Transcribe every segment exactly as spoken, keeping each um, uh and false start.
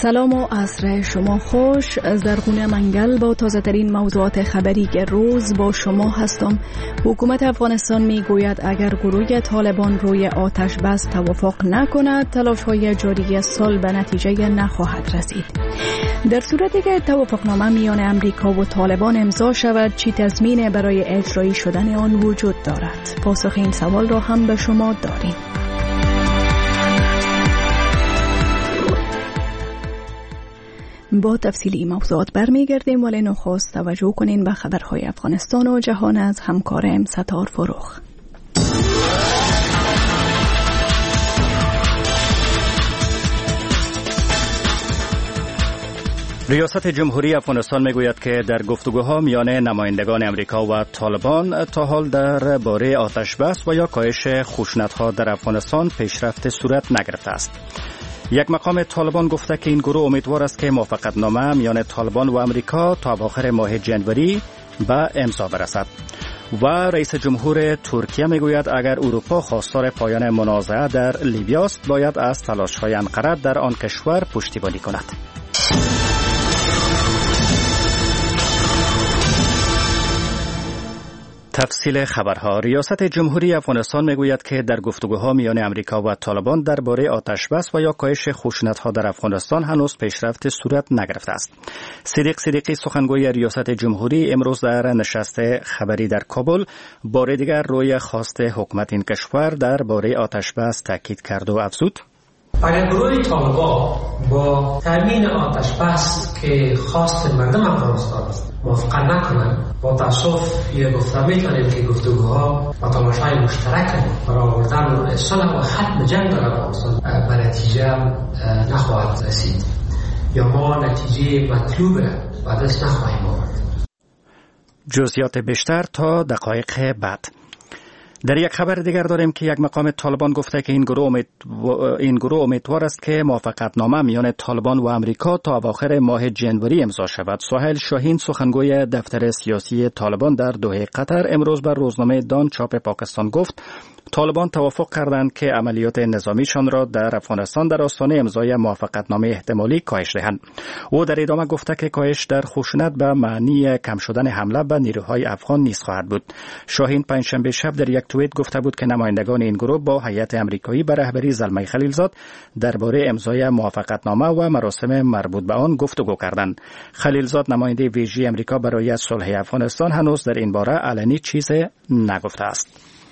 سلام و عصر شما خوش. زرغونه منگل با تازه ترین موضوعات خبری روز با شما هستم. حکومت افغانستان می گوید اگر گروه طالبان روی آتش بس توافق نکند تلاش های جاری سال به نتیجه نخواهد رسید. در صورتی که توافقنامه میان امریکا و طالبان امضا شود چی تضمین برای اجرایی شدن آن وجود دارد؟ پاسخ این سوال را هم به شما داریم. با تفصیل این موضوعات برمیگردیم، ولی نخست توجه کنین به خبرهای افغانستان و جهان از همکارم ستار فروخ. ریاست جمهوری افغانستان میگوید که در گفتگوها میان نمایندگان امریکا و طالبان تا حال در باره آتش بس و یا کاهش خشونت‌ها در افغانستان پیشرفت صورت نگرفته است. یک مقام طالبان گفته که این گروه امیدوار است که موافقتنامه میان طالبان و امریکا تا اواخر ماه جنوری به امضا برسد. و رئیس جمهور ترکیه میگوید اگر اروپا خواستار پایان منازعه در لیبیا است باید از تلاش‌های انقره در آن کشور پشتیبانی کند. تفصیل خبرها. ریاست جمهوری افغانستان میگوید که در گفتگوها میان امریکا و طالبان درباره آتش بس و یا کاهش خشونت‌ها در افغانستان هنوز پیشرفت صورت نگرفته است. صدیق صدیقی سخنگوی ریاست جمهوری امروز در نشست خبری در کابل بار دیگر روی خواست حکومت این کشور درباره آتش بس تاکید کرد و افزود: اگر گروه طالبان با تامین آتش بس که خواست مردم افغانستان است موافقت نکنند، با تاسف یه گفته میتونیم که گفتگوها و تلاش‌های مشترک برای آوردن صلح و ختم جنگ در افغانستان به نتیجه نخواهد رسید یا ما نتیجه مطلوب به دست نخواهیم آورد. جزئیات بیشتر تا دقایق بعد. در یک خبر دیگر داریم که یک مقام طالبان گفته که این گروه امید این گروه امیدوار است که موافقتنامه میان طالبان و امریکا تا اواخر ماه جنوری امضا شود. سهیل شاهین سخنگوی دفتر سیاسی طالبان در دوحه قطر امروز بر روزنامه دان چاپ پاکستان گفت طالبان توافق کردند که عملیات نظامیشان را در افغانستان در آستانه امضای موافقتنامه احتمالی کاهش دهند. او در ادامه گفته که کاهش در خشونت به معنی کم شدن حمله به نیروهای افغان نیز خواهد بود. شاهین پنجشنبه شب در یک توییت گفته بود که نمایندگان این گروه با هیئت آمریکایی به رهبری زلمه خلیلزاد درباره امضای موافقتنامه و مراسم مربوط به آن گفتگو کردند. خلیلزاد نماینده ویژه آمریکا برای صلح افغانستان هنوز در این باره علنی چیزی نگفته است.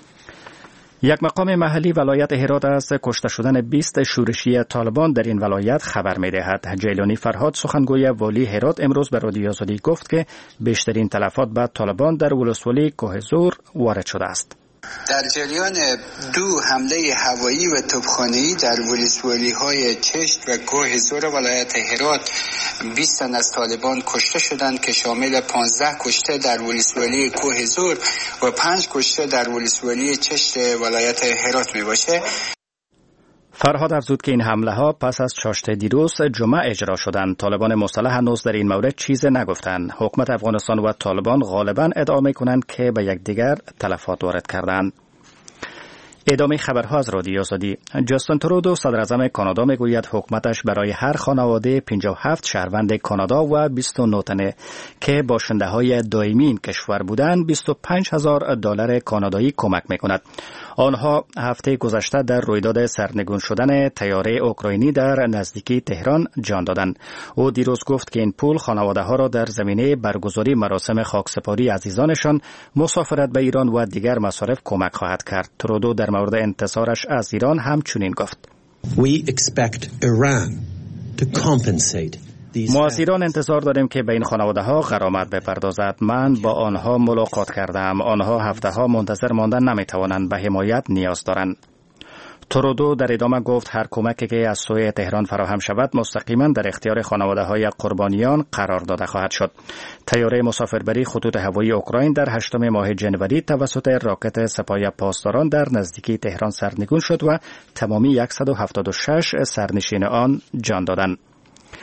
یک مقام محلی ولایت هرات از کشته شدن بیست شورشی طالبان در این ولایت خبر می‌دهد. جیلانی فرهاد سخنگوی والی هرات امروز به رادیو آزادی گفت که بیشترین تلفات به طالبان در ولسوالی کوهزور وارد شده است. در جریان دو حمله هوایی و توپخانه‌ای در ولسوالی‌های چشت و کوهزور ولایت هرات بیست تن از طالبان کشته شدند که شامل پانزده کشته در ولسوالی کوهزور و پنج کشته در ولسوالی چشت ولایت هرات میباشه. فرهاد افزود که این حمله ها پس از چاشت دیروز جمعه اجرا شدند. طالبان مسلح هنوز در این مورد چیزی نگفتند. حکومت افغانستان و طالبان غالباً ادعا می‌کنند که به یکدیگر تلفات وارد کردند. ادامه خبرها از رادیو آزادی. جاستین ترودو صدراعظم کانادا میگوید حکومتش برای هر خانواده پنجاه و هفت شهروند کانادا و بیست و نه تنه که باشنده‌های دائمی این کشور بودند بیست و پنج هزار دلار کانادایی کمک میکند. آنها هفته گذشته در رویداد سرنگون شدن طیاره اوکراینی در نزدیکی تهران جان دادند. او دیروز گفت که این پول خانواده‌ها را در زمینه برگزاری مراسم خاکسپاری عزیزانشان، مسافرت به ایران و دیگر مصارف کمک خواهد کرد. ترودو در مورد انتظارش از ایران همچنین گفت: We expect Iran to compensate. ما از ایران انتظار داریم که به این خانواده‌ها غرامت بپردازد. من با آنها ملاقات کردم. آنها هفته‌ها منتظر ماندن نمی‌توانند، به حمایت نیاز دارند. ترودو در ادامه گفت هر کمکی که از سوی تهران فراهم شود مستقیما در اختیار خانواده‌های قربانیان قرار داده خواهد شد. طیاره مسافربری خطوط هوایی اوکراین در هشتم ماه جنوری توسط راکت سپاه پاسداران در نزدیکی تهران سرنگون شد و تمامی صد و هفتاد و شش سرنشین آن جان دادند.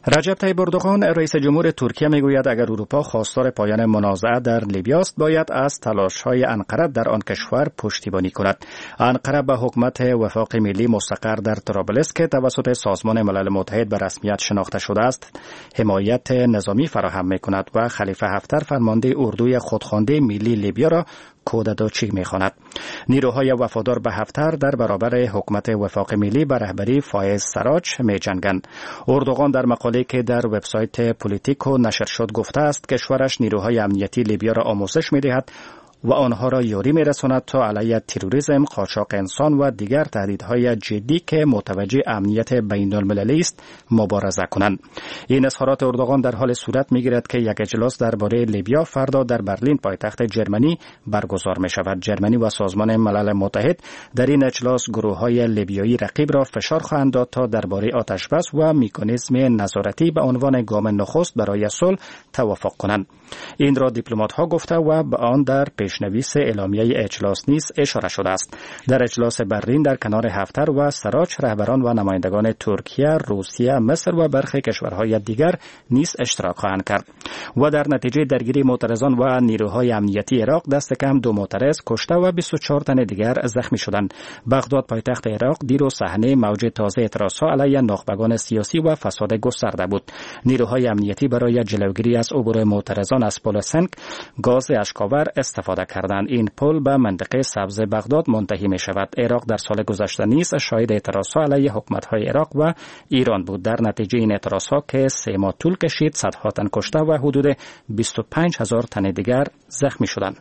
رجب طیب اردوغان رئیس جمهور ترکیه میگوید اگر اروپا خواستار پایان منازعه در لیبی است باید از تلاش‌های انقره در آن کشور پشتیبانی کند. انقره به حکومت وفاق ملی مستقر در طرابلس که توسط سازمان ملل متحد به رسمیت شناخته شده است حمایت نظامی فراهم میکند و خلیفه حفتر فرمانده اردوی خودخوانده ملی لیبیا را کودتاچی می‌خواند. نیروهای وفادار به حفتر در برابر حکومت وفاق ملی به رهبری فایز سراج می‌جنگند. اردوغان در مقاله که در وبسایت پولیتیکو نشر شد گفته است کشورش نیروهای امنیتی لیبیا را آموزش می‌دهد و آنها را یاری می‌رساند تا علیه تروریسم، قاچاق انسان و دیگر تهدیدهای جدی که متوجه امنیت بین‌المللی است مبارزه کنند. این اظهارات اردوغان در حال صورت می‌گیرد که یک اجلاس درباره لیبیا فردا در برلین پایتخت جرمنی برگزار می‌شود. جرمنی و سازمان ملل متحد در این اجلاس گروه‌های لیبیایی رقیب را فشار خواهند داد تا درباره آتش‌بس و مکانیزم نظارتی به عنوان گام نخست برای صلح توافق کنند. این را دیپلمات‌ها گفته و به آن در پیشنویس اعلامیه اجلاس نیز اشاره شده است. در اجلاس برلین در کنار حفتر و سراج رهبران و نمایندگان ترکیه، روسیه، مصر و برخی کشورهای دیگر نیز اشتراک خواهند کرد. و در نتیجه درگیری معترضان و نیروهای امنیتی عراق دست کم دو معترض کشته و بیست و چهار تن دیگر زخمی شدند. بغداد پایتخت عراق دیروز صحنه موج تازه اعتراضها علیه نخبگان سیاسی و فساد گسترده بود. نیروهای امنیتی برای جلوگیری از عبور معترضان از پل سنک گاز اشکاور استفاده کردند. این پل به منطقه سبز بغداد منتهی می شود. عراق در سال گذشته نیز شاهد اعتراضها علیه حکومت‌های عراق و ایران بود. در نتیجه این اعتراضها که سه ماه طول کشید صدها تن کشته و حدود بیست و پنج هزار تن دیگر زخمی شدند.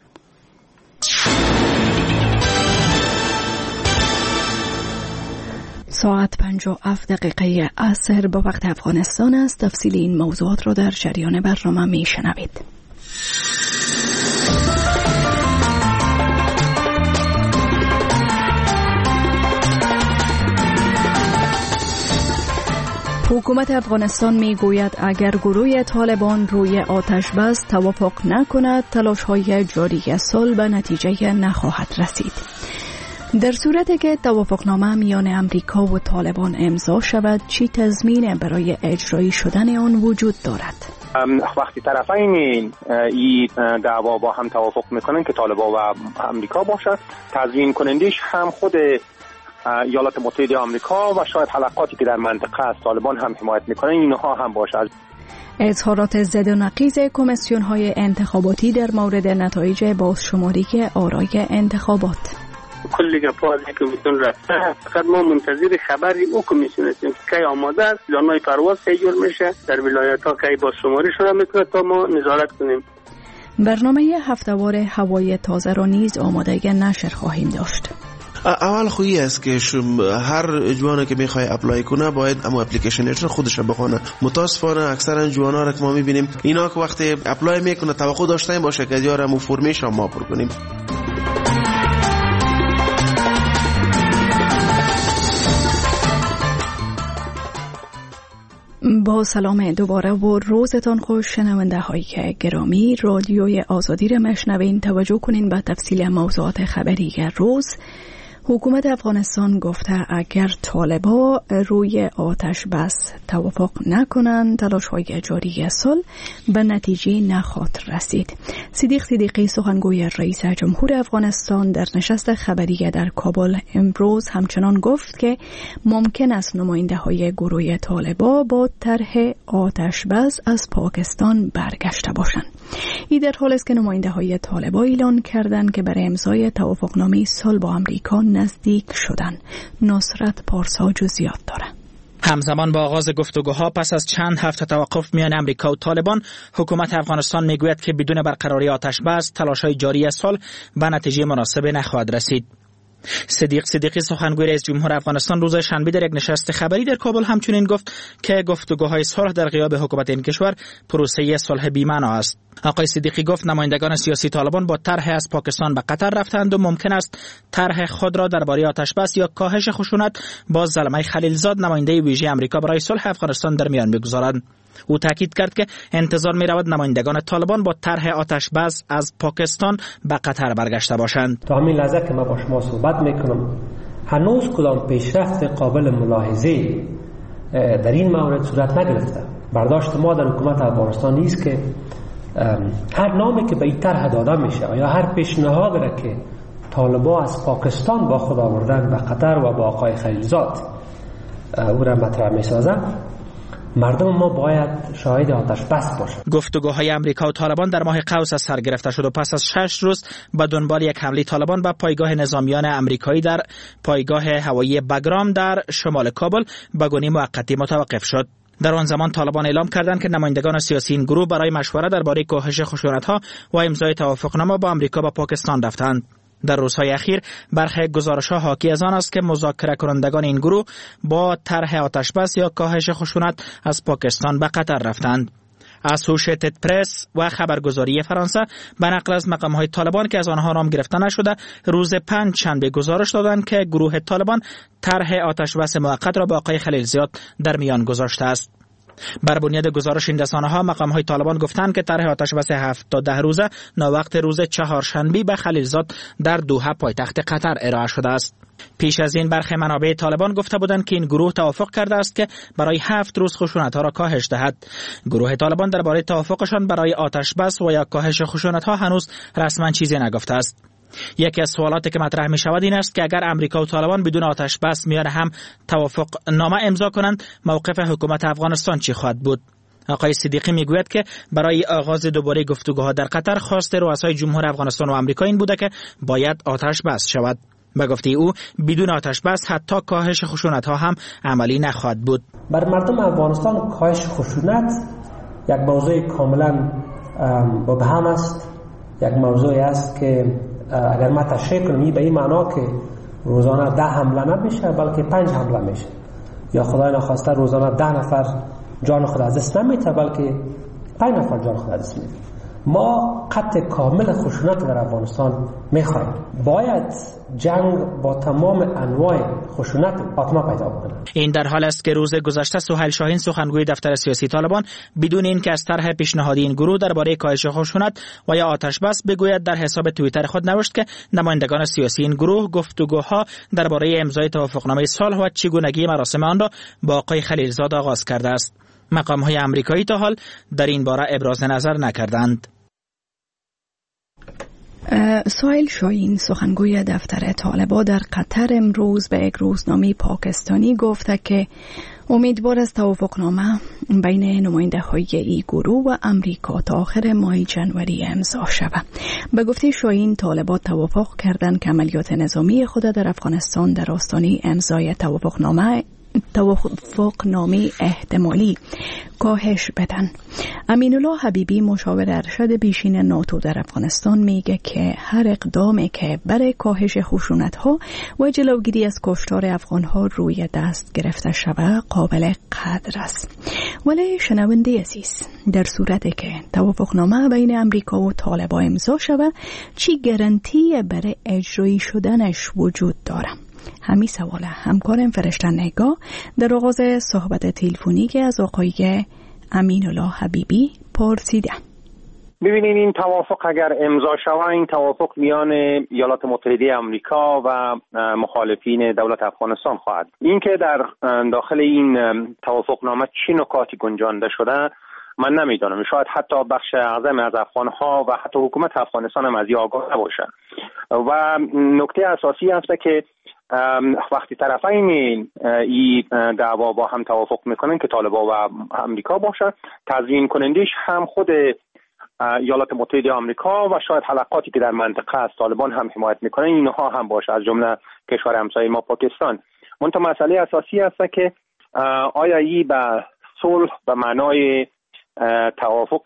ساعت پنج و هفت دقیقه عصر با وقت افغانستان است. تفصیل این موضوعات را در جریان برنامه می شنوید. حکومت افغانستان می گوید اگر گروه طالبان روی آتش بس توافق نکند تلاش‌های جاری صلح به نتیجه نخواهد رسید. در صورتی که توافقنامه میان امریکا و طالبان امضا شود چی تضمین برای اجرایی شدن آن وجود دارد؟ وقتی طرفین این دعوا با هم توافق میکنن که طالبان و امریکا باشد تضمین کنندش هم خود ایالات متحده آمریکا و شاید حلقاتی که در منطقه از طالبان هم حمایت میکنن اینها هم باشد. اظهارات ضد و نقیض کمیسیون‌های انتخاباتی در مورد نتایج بازشماری آرای انتخابات. کلی گپا از کمیسیون رفته فقط ما منتظر خبری او کمیسیون هستیم که کی آماده است، پلان‌های پرواز کی جور میشه، در ولایت‌ها کی بازشماری شده میتونه تا ما نظارت کنیم. برنامه هفته‌وار هوای تازه را نیز آماده نشر خواهیم داشت. اول خویی است که هر جوانی که میخوای اپلای کنه باید اما اپلیکیشن خودش رو بخونه. متاسفانه اکثرا جوانا را که ما میبینیم اینا که وقتی اپلای میکنه توقع داشته باشه که یارو مو فرمش ما پر کنیم. با سلام دوباره و روزتان خوش شنونده های گرامی. رادیوی آزادی را میشنوین. توجه کنین به تفصیل موضوعات خبری روز. حکومت افغانستان گفته اگر طالبا روی آتش بس توافق نکنند تلاش‌های جاری صلح به نتیجه نخواهد رسید. صدیق صدیقی سخنگوی رئیس جمهور افغانستان در نشست خبری در کابل امروز همچنان گفت که ممکن است نماینده‌های گروه طالبا با طرح آتش بس از پاکستان برگشته باشند. این در حالی است که نماینده‌های طالبا اعلان کردند که برای امضای توافقنامه صلح با آمریکا نزدیک شدن. نصرت پارسا جزئیات دارد. همزمان با آغاز گفتگوها پس از چند هفته توقف میان امریکا و طالبان، حکومت افغانستان میگوید که بدون برقراری آتش بس تلاش‌های جاری صلح به نتیجه مناسب نخواهد رسید. صدیق صدیقی سخنگوی رئیس جمهور افغانستان روز شنبه در یک نشست خبری در کابل همچنین گفت که گفتگوهای صلح در غیاب حکومت این کشور پروسه صلح بی‌معنا است. آقای صدیقی گفت نمایندگان سیاسی طالبان با طرح از پاکستان به قطر رفتند و ممکن است طرح خود را درباره آتش بس یا کاهش خشونت با زلمه خلیلزاد نماینده ویژه آمریکا برای صلح افغانستان در میان بگذارند. او تاکید کرد که انتظار می رود نمایندگان طالبان با طرح آتش بس از پاکستان به قطر برگشته باشند. تا همین لحظه که من با شما صحبت میکنم هنوز کدام پیشرفت قابل ملاحظه در این مورد صورت نگرفته. برداشت ما در حکومت افغانستان نیست که هر نامی که به این طرح داده میشه یا هر پیشنهاد را که طالبان از پاکستان با خود آوردن به قطر و با آقای خلیلزاد او را مطرح میسازن، مردم ما باید شاهد آتش بس باشند. گفتگوهای امریکا و طالبان در ماه قوس از سر گرفته شد و پس از شش روز به دنبال یک حمله طالبان به پایگاه نظامیان امریکایی در پایگاه هوایی بگرام در شمال کابل به گونه موقتی متوقف شد. در آن زمان طالبان اعلام کردند که نمایندگان سیاسی این گروه برای مشورت درباره کاهش خشونت‌ها و امضای توافقنامه با آمریکا به پاکستان رفتند. در روزهای اخیر برخی گزارش‌ها حاکی از آن است که مذاکره کنندگان این گروه با طرح آتش بس یا کاهش خشونت از پاکستان به قطر رفتند. اسوشیتد پرس و خبرگزاری فرانسه به نقل از مقام‌های طالبان که از آنها نام گرفته نشده روز پنج شنبه گزارش دادند که گروه طالبان طرح آتش بس موقت را با آقای خلیلزاد در میان گذاشته است. بر بنیاد گزارش این رسانه‌ها مقام‌های طالبان گفتند که طرح آتش بس هفت تا ده روزه ناوقت روز چهارشنبه به خلیلزاد در دوحه پایتخت قطر ارائه شده است. پیش از این برخی منابع طالبان گفته بودند که این گروه توافق کرده است که برای هفت روز خشونت‌ها را کاهش دهد. گروه طالبان درباره توافقشان برای آتش بس و یا کاهش خشونت‌ها هنوز رسما چیزی نگفته است. یکی از سوالاتی که مطرح می شود این است که اگر امریکا و طالبان بدون آتش بس میان هم توافق نامه امضا کنند، موقف حکومت افغانستان چی خواهد بود؟ آقای صدیقی میگوید که برای آغاز دوباره گفتگوها در قطر خواست رؤسای جمهور افغانستان و آمریکا این بوده که باید آتش بس شود. به گفته او بدون آتش بس حتی کاهش خشونت‌ها هم عملی نخواهد بود. بر مردم افغانستان کاهش خشونت یک موضوع کاملا مبهم است، یک موضوعی است که اگر ما تشریح کنیم به این معنا که روزانه ده حمله نمیشه بلکه پنج حمله میشه، یا خدای نخواسته روزانه ده نفر جان خود از دست نمیده بلکه پنج نفر جان خود از دست میده. ما قطع کامل خشونت در افغانستان میخوایم. باید جنگ با تمام انواع خشونت خاتمه پیدا بکنه. این در حال است که روز گذشته سهیل شاهین سخنگوی دفتر سیاسی طالبان بدون اینکه از طرح پیشنهادی این گروه درباره کاهش خشونت و یا آتش بس بگوید در حساب توییتر خود نوشت که نمایندگان سیاسی این گروه گفتگوها درباره امضای توافقنامه صلح و چگونگی مراسم آن را با آقای خلیلزاد آغاز کرده است. مقام‌های آمریکایی تا حال در این باره ابراز نظر نکردند. سهیل شاهین سخنگوی دفتر طالبان در قطر امروز به یک روزنامه پاکستانی گفته که امیدوار است توافقنامه بین نماینده های ای گروه و امریکا تا آخر ماه جنوری امضا شود. به گفته شاهین طالبان توافق کردند که عملیات نظامی خود در افغانستان در آستانه امضای توافقنامه توافقنامه احتمالی کاهش بدن. امین الله حبیبی مشاور ارشد پیشین ناتو در افغانستان میگه که هر اقدامی که برای کاهش خشونت‌ها و جلوگیری از کشتار افغان‌ها روی دست گرفته شود قابل قدر است. ولی شنونده عزیز، در صورتی که توافقنامه بین امریکا و طالبان امضا شود چی گارانتی برای اجرایی شدنش وجود داره؟ همین سوال همکارم فرشته نگاه در آغاز صحبت تلفنی که از آقای امین الله حبیبی پرسیدم. ببینید این توافق اگر امضا شود، این توافق میان ایالات متحده آمریکا و مخالفین دولت افغانستان خواهد. اینکه در داخل این توافقنامه چه نکاتی گنجانده شده من نمیدانم. شاید حتی بخش اعظم از افغانها و حتی حکومت افغانستان هم از این آگاه نباشه. و نکته اساسی است که وقتی طرفین این دعوا با هم توافق میکنن که طالبان و امریکا باشه، تضمین کنندش هم خود ایالات متحده آمریکا و شاید حلقاتی که در منطقه از طالبان هم حمایت میکنن اینها هم باشه، از جمله کشور همسایه ما پاکستان. منتها مسئله اساسی است که آیا این به صلح به معنای توافق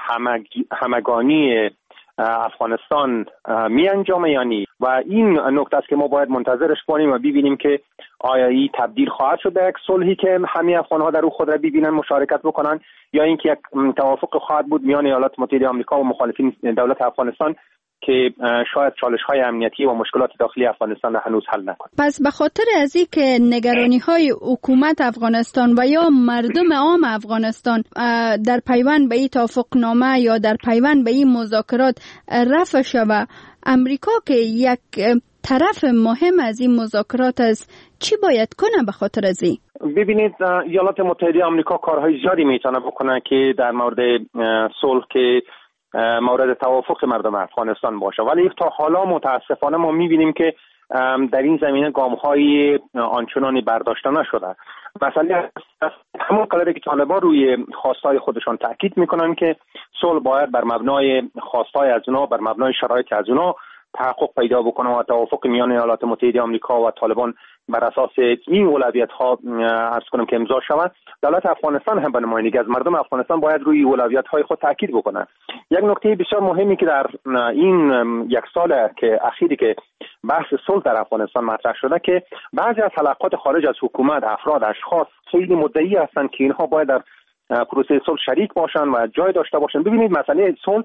همگانی افغانستان می انجامه یا نی؟ و این نکته است که ما باید منتظرش باشیم و ببینیم که آیا این تبدیل خواهد شد به یک صلحی که همه افغان‌ها در او خود را ببینن، مشارکت بکنن، یا اینکه یک توافق خواهد بود میان ایالات متحده آمریکا و مخالفین دولت افغانستان که شاید چالش‌های امنیتی و مشکلات داخلی افغانستان را هنوز حل نکنه. پس به خاطر از این که نگرانی‌های حکومت افغانستان و یا مردم عام افغانستان در پیوند به این توافقنامه یا در پیوند به این مذاکرات رفع شود، امریکا که یک طرف مهم از این مذاکرات است، چی باید کنه به خاطر از این؟ ببینید ایالات متحده آمریکا کارهای زیادی میتونه بکنه که در مورد صلح که مورد توافق مردم افغانستان باشه، ولی تا حالا متاسفانه ما میبینیم که در این زمینه گام‌های آنچنانی برداشته نشده. مثلا همون قدری که طالبان روی خواستهای خودشان تاکید میکنن که صلح باید بر مبنای خواستهای از اونا، بر مبنای شرایط از اونا تحقق پیدا بکنه و توافق میان ایالات متحده آمریکا و طالبان بر اساس این اولویت‌ها عرض کنم که امضا شود. دولت افغانستان هم به نمایندگی از مردم افغانستان باید روی اولویت‌های خود تاکید بکنه. یک نکته بسیار مهمی که در این یک سال که اخیری که بحث صلح در افغانستان مطرح شده که بعضی از حلقات خارج از حکومت، افراد، اشخاص خیلی مدعی هستند که اینها باید در پروسه صلح شریک باشن و جای داشته باشن. ببینید مسئله صلح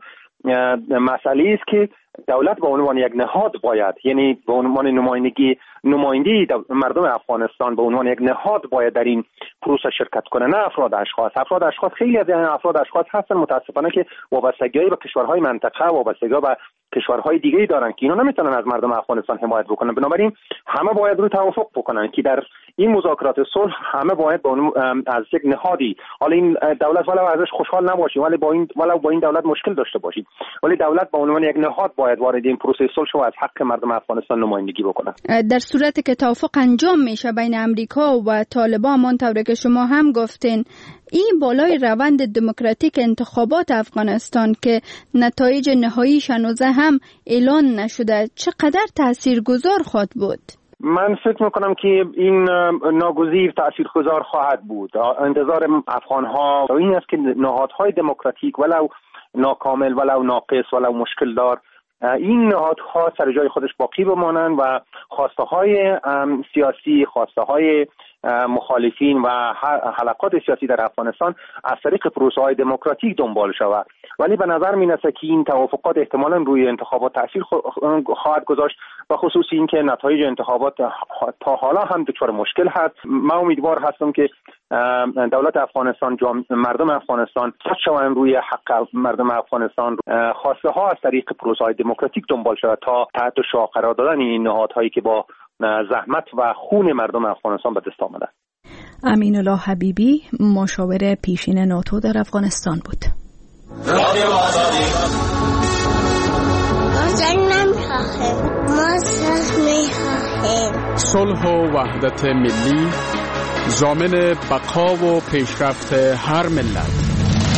مسئله است که دولت به عنوان یک نهاد باید، یعنی به عنوان نمایندگی نماینده مردم افغانستان به عنوان یک نهاد باید در این پروسه شرکت کنه، نه افراد اشخاص. افراد اشخاص خیلی از این افراد اشخاص هستن متاسفانه که وابستگی به کشورهای منطقه، وابستگی به کشورهای دیگه دارن که اینا نمیتونن از مردم افغانستان حمایت بکنن. بنابراین همه باید رو توافق بکنن که در این مذاکرات صلح همه باید با از یک نهادی، حالا این دولت ولو ازش خوشحال نباشیم، ولی با این ولو با این دولت مشکل داشته باشیم، ولی دولت به عنوان یک نهاد باید وارد این پروسه صلح شو از حق مردم افغانستان نمایندگی بکنه. در صورتی که توافق انجام میشه بین امریکا و طالبان، همونطور که شما هم گفتین، این بالای روند دموکراتیک انتخابات افغانستان که نتایج نهاییش هنوز هم اعلان نشده، چقدر تاثیرگذار خواهد بود؟ من فکر میکنم که این ناگزیر تاثیرگذار خواهد بود. انتظار افغانها این است که نهادهای دموکراتیک ولو ناکامل، ولو ناقص، ولو مشکل دار، این نهادها سر جای خودش باقی بمانند و خواسته های سیاسی، خواسته های مخالفین و حلقات سیاسی در افغانستان از طریق پروسه های دموکراتیک دنبال شود. ولی به نظر می رسد که این توافقات احتمالاً روی انتخابات تاثیر خواهد گذاشت و خصوصی این که نتایج انتخابات تا حالا هم دچار مشکل هست. من امیدوار هستم که دولت افغانستان، مردم افغانستان شوند روی حق مردم افغانستان، خواسته ها از طریق پروسه های دموکراتیک دنبال شود تا تحت شعار قرار دادن این نهادهایی که با زحمت و خون مردم افغانستان به دست آمده. امین الله حبیبی، مشاور پیشین ناتو در افغانستان بود. رادیو آزادی. ما صلح می‌خواهیم. صلح و وحدت ملی ضامن بقا و پیشرفت هر ملت.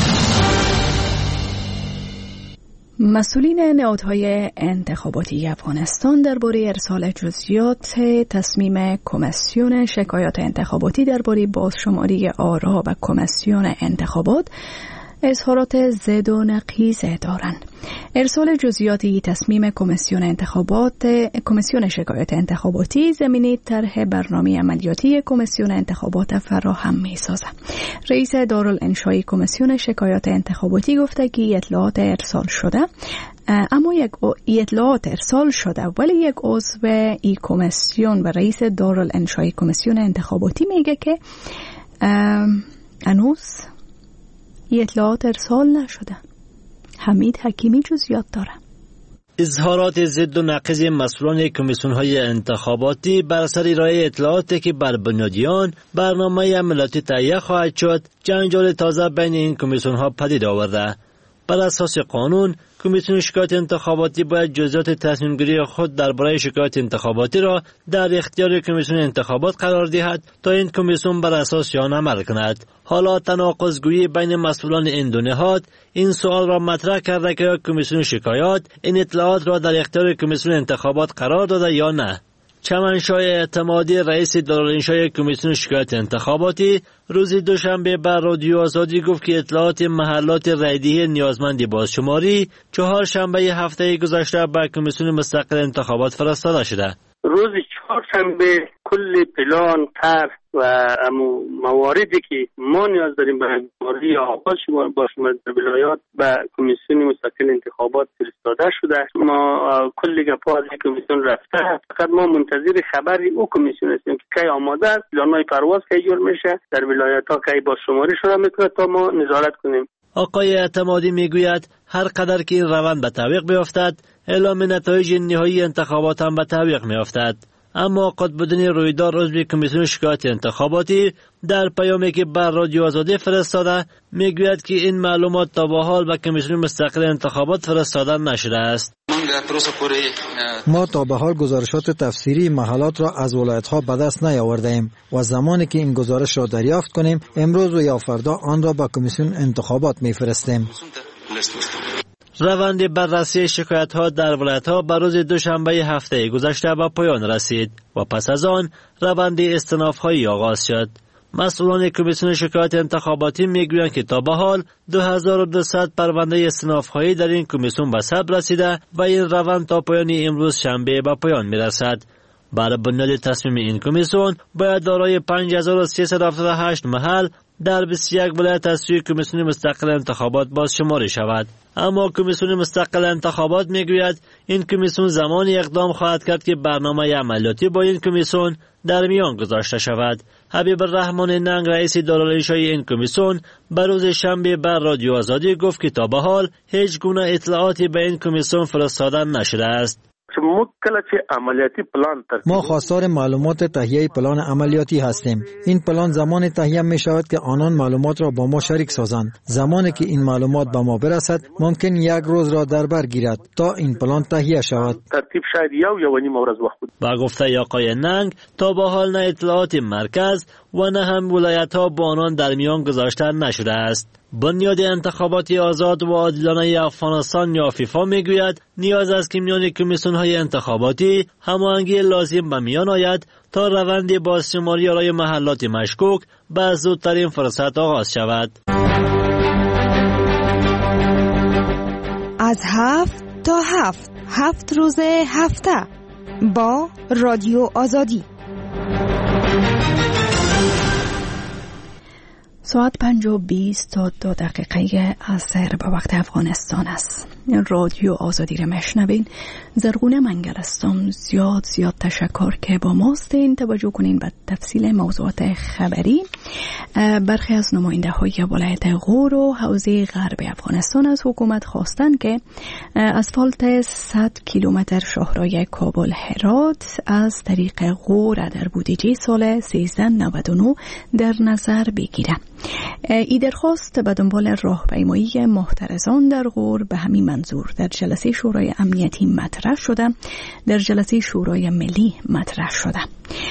مسئولین نهادهای انتخاباتی افغانستان درباره ارسال جزئیات تصمیم کمیسیون شکایات انتخاباتی درباره بازشماری آرا و کمیسیون انتخابات اظهارات ضد و نقیض دارند. ارسال جزئیاتی تصمیم کمیسیون انتخابات کمیسیون شکایات انتخاباتی زمینه طرح برنامه عملیاتی کمیسیون انتخابات فراهم می‌سازد. رئیس دارالانشای کمیسیون شکایات انتخاباتی گفته که اطلاعات ارسال شده، اما یک اطلاعات ارسال شده ولی یک عضو این کمیسیون و رئیس دارالانشای کمیسیون انتخاباتی میگه که هنوز اطلاعات ارسال نشده. حمید حکیمی جزئیات داره. اظهارات ضد و نقیض مسئولان کمیسیون‌های انتخاباتی بر اثر ارائه اطلاعاتی که بر بنیاد آن برنامه عملیاتی تهیه خواهد شد، جنجال تازه بین این کمیسیون‌ها پدید آورده. بر اساس قانون، کمیسیون شکایات انتخاباتی باید جزئیات تصمیم‌گیری خود درباره شکایات انتخاباتی را در اختیار کمیسیون انتخابات قرار دهد تا این کمیسیون بر اساس آن عمل کند. حالا تناقض‌گویی بین مسئولان این دو نهاد این سوال را مطرح کرده که کمیسیون شکایات این اطلاعات را در اختیار کمیسیون انتخابات قرار داده یا نه. چمنشاه اعتمادی، رئیس دارالانشای کمیسیون شکایات انتخاباتی، روز دوشنبه بر رادیو آزادی گفت که اطلاعات محلات رایدهی نیازمند بازشماری چهار شنبه هفته گذشته به کمیسیون مستقل انتخابات فرستاده شده. روز چهارشنبه کل پلان، طرح و مواردی که ما نیاز داریم برای بیماری آغاز بازشماری در ولایات به کمیسیون مستقل انتخابات فرستاده شده. ما کل گپا از کمیسیون رفته، فقط ما منتظر خبری او کمیسیون هستیم که کی آماده است، پلان‌های پرواز کی جور میشه، در ولایت‌ها کی بازشماری شروع میکنه تا ما نظارت کنیم. آقای اعتمادی میگوید هر قدر که این روند به تعویق بیفتد، اعلام نتایج نهایی انتخابات هم به تعویق می‌افتد. اما قطب‌الدین رویدار عضو کمیسیون شکایت انتخاباتی در پیامی که بر رادیو آزادی فرستاده میگوید که این معلومات تا به حال به کمیسیون مستقل انتخابات فرستاده نشده است. ما تا به حال گزارشات تفسیری محلات را از ولایت‌ها به دست نیاورده‌ایم و زمانی که این گزارش را دریافت کنیم امروز و یا فردا آن را به کمیسیون انتخابات می‌فرستیم. روند بررسی شکایت‌ها در ولایت‌ها بر روز دوشنبه هفته گذشته به پایان رسید و پس از آن روند استئناف‌هایی آغاز شد. مسئولان کمیسیون شکایت انتخاباتی میگویند که تا به حال دو هزار و دویست پرونده استئناف‌هایی در این کمیسیون به ثبت رسیده و این روند تا پایان امروز شنبه به پایان میرسد. بر بنیاد تصمیم این کمیسیون باید دارای پنج هزار و سیصد و هفتاد و هشت محل در بیست و یک ولایت از سوی کمیسیون مستقل انتخابات باز شماری شود. اما کمیسیون مستقل انتخابات میگوید این کمیسیون زمانی اقدام خواهد کرد که برنامه عملیاتی با این کمیسیون در میان گذاشته شود. حبیب الرحمن ننگ رئیس دارالانشای این کمیسیون بر روز شنبه بر رادیو آزادی گفت که تا به حال هیچ گونه اطلاعاتی به این کمیسیون فرستاده نشده است. ما خواستار معلومات تهیه پلان عملیاتی هستیم. این پلان زمان تهیه می شود که آنان معلومات را با ما شریک سازند. زمانی که این معلومات به ما برسد ممکن یک روز را در بر گیرد تا این پلان تهیه شود. ترتیب شاید یو یا نیم ورځ وخت بود. با گفته آقای ننگ تا به حال نه اطلاعات مرکز و نه هم ولایت ها با آنان در میان گذاشته نشده است. بنیاد انتخاباتی آزاد و عادلانه افغانستان یا فیفا میگوید نیاز است که میان کمیسیون های انتخاباتی هماهنگی لازم به میان آید تا روند بازشماری برای محلات مشکوک به زودترین فرصت آغاز شود. از هفت تا هفت هفت روز هفته با رادیو آزادی. ساعت پنج و بیست تا دو دقیقه عصر به وقت افغانستان است. رادیو آزادی را میشنوین. زرغونه منگلستان زیاد زیاد تشکر که با ماست. این توجه کنین به تفصیل موضوعات خبری. برخی از نماینده های ولایت غور و حوزه غرب افغانستان از حکومت خواستند که اسفالت صد کیلومتر شاهراه کابل هرات از طریق غور در بودجه سال سیزده نود و نه در نظر بگیره. این درخواست به دنبال راهپیمایی محترزان در غور به همین منظور در جلسه شورای امنیتی مطرح شده، در جلسه شورای ملی مطرح شده.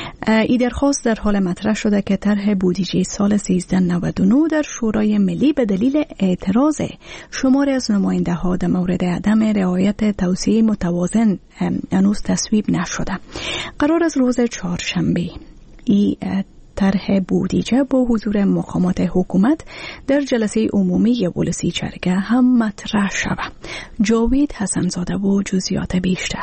این درخواست در حال مطرح شده که طرح بودجه سال سیزده نود و نه در شورای ملی به دلیل اعتراض شماری از نماینده ها در مورد عدم رعایت توسعه متوازن هنوز تصویب نشده. قرار از روز چهارشنبه این طرح بودجه با حضور مقامات حکومت در جلسه عمومی ولسی جرگه هم مطرح شود. جاوید حسنزاده و جزئیات بیشتر.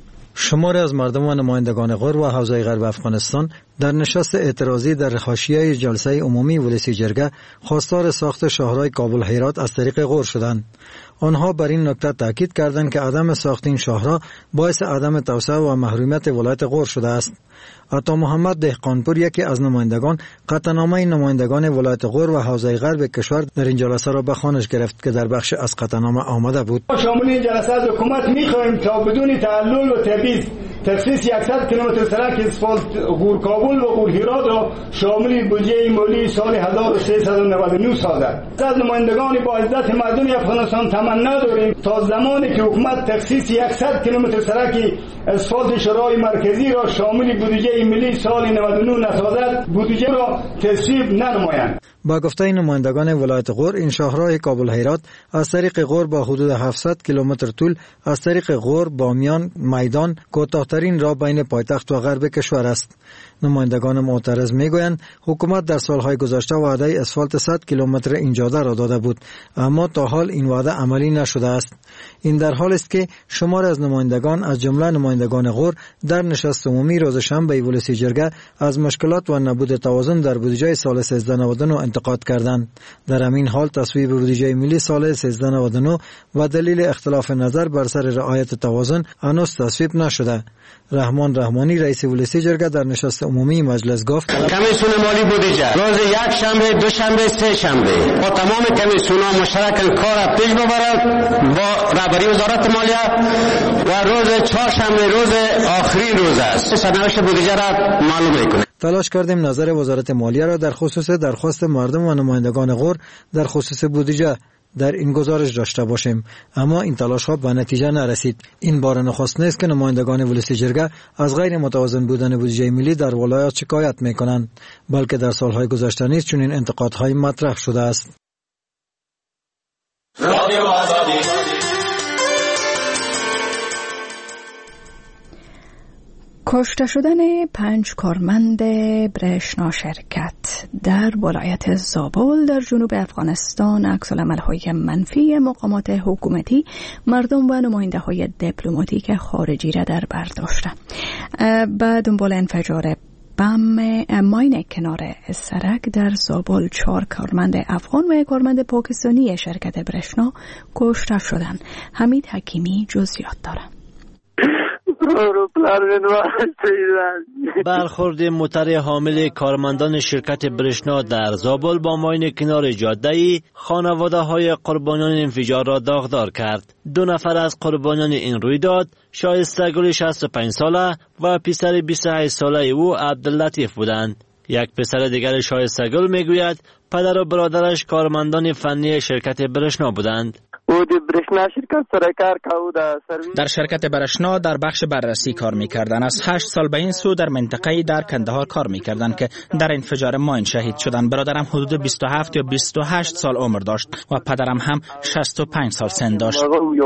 شماری از مردم و نمایندگان غور و حوزه غرب افغانستان در نشست اعتراضی در حاشیه جلسه عمومی ولسی جرگه خواستار ساخت شاهراه کابل هرات از طریق غور شدند. آنها بر این نکته تاکید کردند که عدم ساخت این شاهراه باعث عدم توسعه و محرومیت ولایت غور شده است. عطا محمد دهقانپور یکی از نمایندگان قطعنامه نمایندگان ولایت غور و حوزه غرب کشور در این جلسه را به خوانش گرفت که در بخش از قطعنامه آمده بود. شامل این جلسه از حکومت می‌خواهیم تا بدون تعلل و تبعیض تخصیص صد کیلومتر سرک اسفالت غور کابل و غور هرات را شامل بودجه مالی سال هزار و سیصد و نود و نه سازد. از نمایندگان با عزت مردم افغانستان تمنا داریم تا زمانی که حکومت تخصیص صد کیلومتر سرک اسفالت شورای مرکزی را شامل بودجه ملی سال نود و نه نسازد، بودجه را تصویب ننمایند. با گفته نمایندگان ولایت غور این شاهراه کابل هرات از طریق غور با حدود هفتصد کیلومتر طول از طریق غور بامیان میدان کوتاه‌ترین راه بین پایتخت و غرب کشور است. نمایندگان معترض میگویند حکومت در سالهای گذشته وعده اسفالت صد کیلومتر این جاده را داده بود، اما تا حال این وعده عملی نشده است. این در حالی است که شمار از نمایندگان از جمله نمایندگان غور در نشست عمومی روز شنبه ولسی جرگه از مشکلات و نبود توازن در بودجه سال سیزده نود و نه انتقاد کردند. در همین حال تصویب بودجه ملی سال سیزده نود و نه و دلیل اختلاف نظر بر سر رعایت توازن هنوز تصویب نشده. رحمان رحمانی رئیس ولسی جرگه در نشست عمومی مجلس گفت کمیسیون مالی بودجه روز یک شنبه، دو شنبه، سه شنبه با تمام کمیسیون‌ها مشترکاً کار پیش ببرد با رهبری وزارت مالیه و روز چهارشنبه روز آخرین روز است سرنوشت بودجه را معلوم می‌کنه. تلاش کردیم نظر وزارت مالیه را در خصوص درخواست مردم و نمایندگان غور در خصوص بودجه در این گزارش داشته باشیم، اما این تلاش ها به نتیجه نرسید. این بار نخست نیست که نمایندگان ولسی جرگه از غیر متوازن بودن بودجه ملی در ولایات شکایت میکنند، بلکه در سالهای گذشته نیز چنین انتقادهای مطرح شده است. کشته شدن پنج کارمند برشنا شرکت در ولایت زابل در جنوب افغانستان عکس‌العمل‌های منفی مقامات حکومتی، مردم و نماینده‌های دیپلماتیک خارجی را در بر داشته. به دنبال انفجار بم ماین کنار سرک در زابل چهار کارمند افغان و یک کارمند پاکستانی شرکت برشنا کشته شدند. حمید حکیمی جزئیات دارد. برخورد موتر حامل کارمندان شرکت برشنا در زابل با ماین کنار جاده‌ای خانواده های قربانیان انفجار را داغدار کرد. دو نفر از قربانیان این رویداد شایسته گل شصت و پنج ساله و پسر بیست و هشت ساله او عبداللطیف بودند. یک پسر دیگر شایسته گل میگوید پدر و برادرش کارمندان فنی شرکت برشنا بودند. در شرکت برشنا در بخش بررسی کار می‌کردند. از هشت سال به این سو در منطقه‌ای در کندهار کار می‌کردند که در انفجار ماین شهید شدند. برادرم حدود بیست و هفت یا بیست و هشت سال عمر داشت و پدرم هم شصت و پنج سال سن داشت.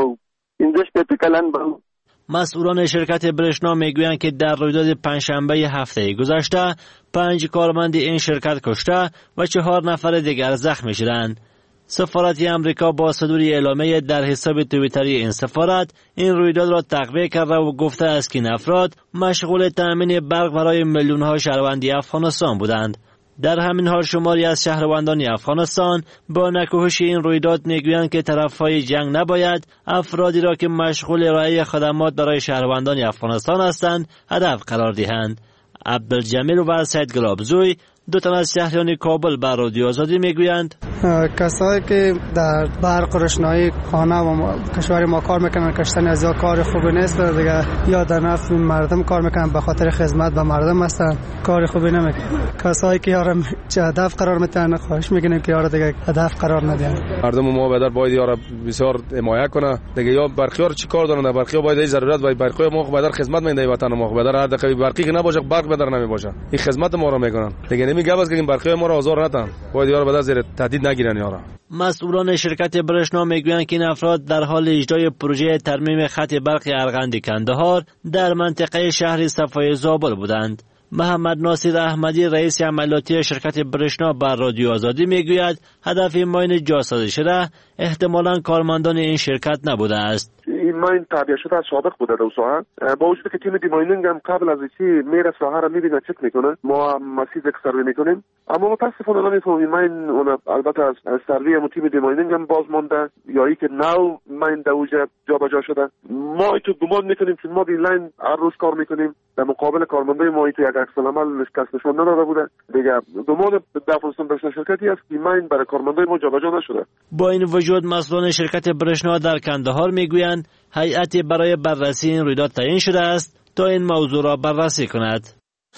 مسئولان شرکت برشنا میگویند که در رویداد پنجشنبه هفته گذشته پنج کارمند این شرکت کشته و چهار نفر دیگر زخمی شدند. سفارت امریکا با صدور اعلامیه در حساب توییتری این سفارت این رویداد را تقویه کرده و گفته است که این افراد مشغول تأمین برق برای میلیون ها شهروند افغانستان بودند. در همین حال شماری از شهروندان افغانستان با نکوهش این رویداد میگویند که طرفهای جنگ نباید افرادی را که مشغول ارائه خدمات برای شهروندان افغانستان هستند هدف قرار دهند. عبدالجمیل و سید گلابزوی دو تن از شهریان کابل بر رادیو آزادی میگویند کسایی که در برق روشنایی خانه و کشور ما کار میکنن کشتن از یا کار خوبی نیست دیگه، یا در نفع مردم کار میکنن به خاطر خدمت به مردم هستن، کار خوبی نمیکنن. کسایی که یارم چه هدف قرار میتن خواهش میکنیم که یارا دیگه هدف قرار ندن. مردم ما بدر باید یارا بسیار حمایت کنه دیگه. یا برقیار چی کار دارن؟ برقیار باید ضرورت و برقیار ما بدر خدمت میده وطن ما بدر هر دقیقه برقی که نباشه برق بدر نمیباشه این خدمت ما رو میکنن دیگه. نمیگه بس که این برقیار ما رو آزار ندن، باید یارا بدر زیر تهدید نگیرن یارا. مسئولان شرکت برشنا میگویند که این افراد در حال اجرای پروژه ترمیم خط برق ارغند کندهار در منطقه شهر صفای زابل بودند. محمد ناصر احمدی رئیس عملیاتی شرکت برشنا بر رادیو آزادی میگوید هدف ماین جاسازی شده احتمالاً کارمندان این شرکت نبوده است. این ماین تعبیه شده از سابق بوده در ساحه، با وجود که تیم دیماینینگ هم قبل از اینکه میره ساحه را میبینه چک میکنه، ما مسیج سروی میکنیم، اما متاسفانه نمیفهمیم این ماین البته از سروی هم تیم دیماینینگ هم باز مانده یا ای که نو ماین دوجه جابجا شده. ما تو گمان میکنیم که ما این لاین هر روز کار میکنیم در مقابل کارمنده ما تو یک عکس العمل کس نشون نداده بوده دیگه. گمان در افغانستان برشنا شرکتی است که ماین برای کارمنده ما جابجا نشده. با این وجود مسئولان شرکت برشنا در کندهار میگویند هیئتی برای بررسی این رویداد تعیین شده است تا این موضوع را بررسی کند.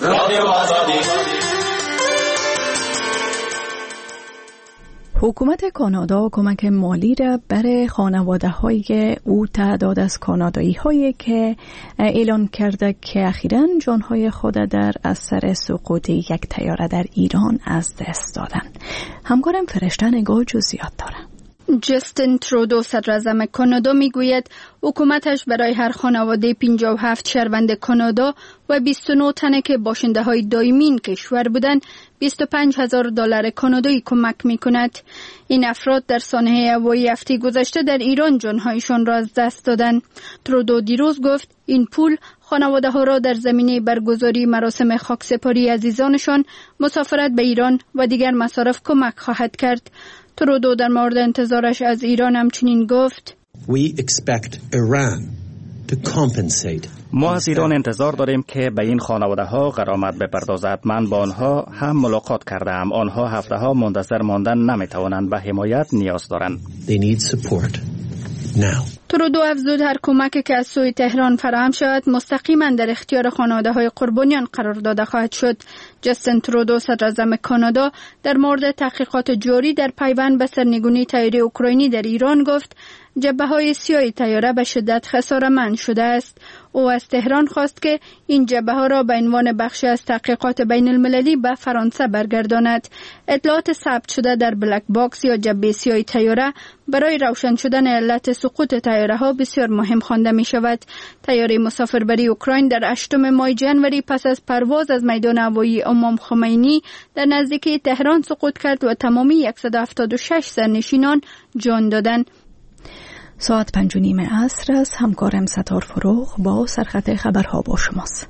حکومت کانادا کمک مالی را برای خانواده‌های او تعداد از کانادایی هایی که اعلان کرده که اخیراً جانهای خود در اثر سقوط یک طیاره در ایران از دست دادند. همکارم فرشته نگاه جزئیات دارد. جستین ترودو صدراعظم کانادا میگوید حکومتش برای هر خانواده پنجاه و هفت شهروند کانادا و بیست و نه تنه که باشنده های دائمی این کشور بودند بیست و پنج هزار دلار کانادایی کمک میکند. این افراد در سانحه هوایی هفته گذشته در ایران جانهایشان را از دست دادند. ترودو دیروز گفت این پول خانواده ها را در زمینه برگزاری مراسم خاکسپاری عزیزانشان، مسافرت به ایران و دیگر مصارف کمک خواهد کرد. ترودو در مورد انتظارش از ایران همچنین گفت We expect Iran to compensate. ما از ایران انتظار داریم که به این خانواده ها غرامت بپردازد. من با آنها هم ملاقات کردم. آنها هفته ها منتظر ماندن نمی توانند، به حمایت نیاز دارند. They need support now. ترودو افزود هر کمکی که از سوی تهران فراهم شود مستقیما در اختیار خانواده های قربانیان قرار داده خواهد شد. جاستین ترودو صدر اعظم کانادا در مورد تحقیقات جاری در پیوند به سرنگونی طیاره اوکراینی در ایران گفت جبهه های سیاه طیاره به شدت خساره‌مند شده است. او از تهران خواست که این جبهه ها را به عنوان بخشی از تحقیقات بین المللی به فرانسه برگرداند. اطلاعات ثبت شده در بلک باکس یا جبهه سیاه طیاره برای روشن شدن علت سقوط طیاره ها بسیار مهم خوانده می شود. طیاره مسافربری اوکراین در هشتم ماه ژانویه پس از پرواز از میدان هوایی امام خمینی در نزدیکی تهران سقوط کرد و تمامی صد و هفتاد و شش سرنشینان جان دادند. ساعت پنج و نیم عصر است. همکارم ستار فروغ با سرخط خبرها با شماست.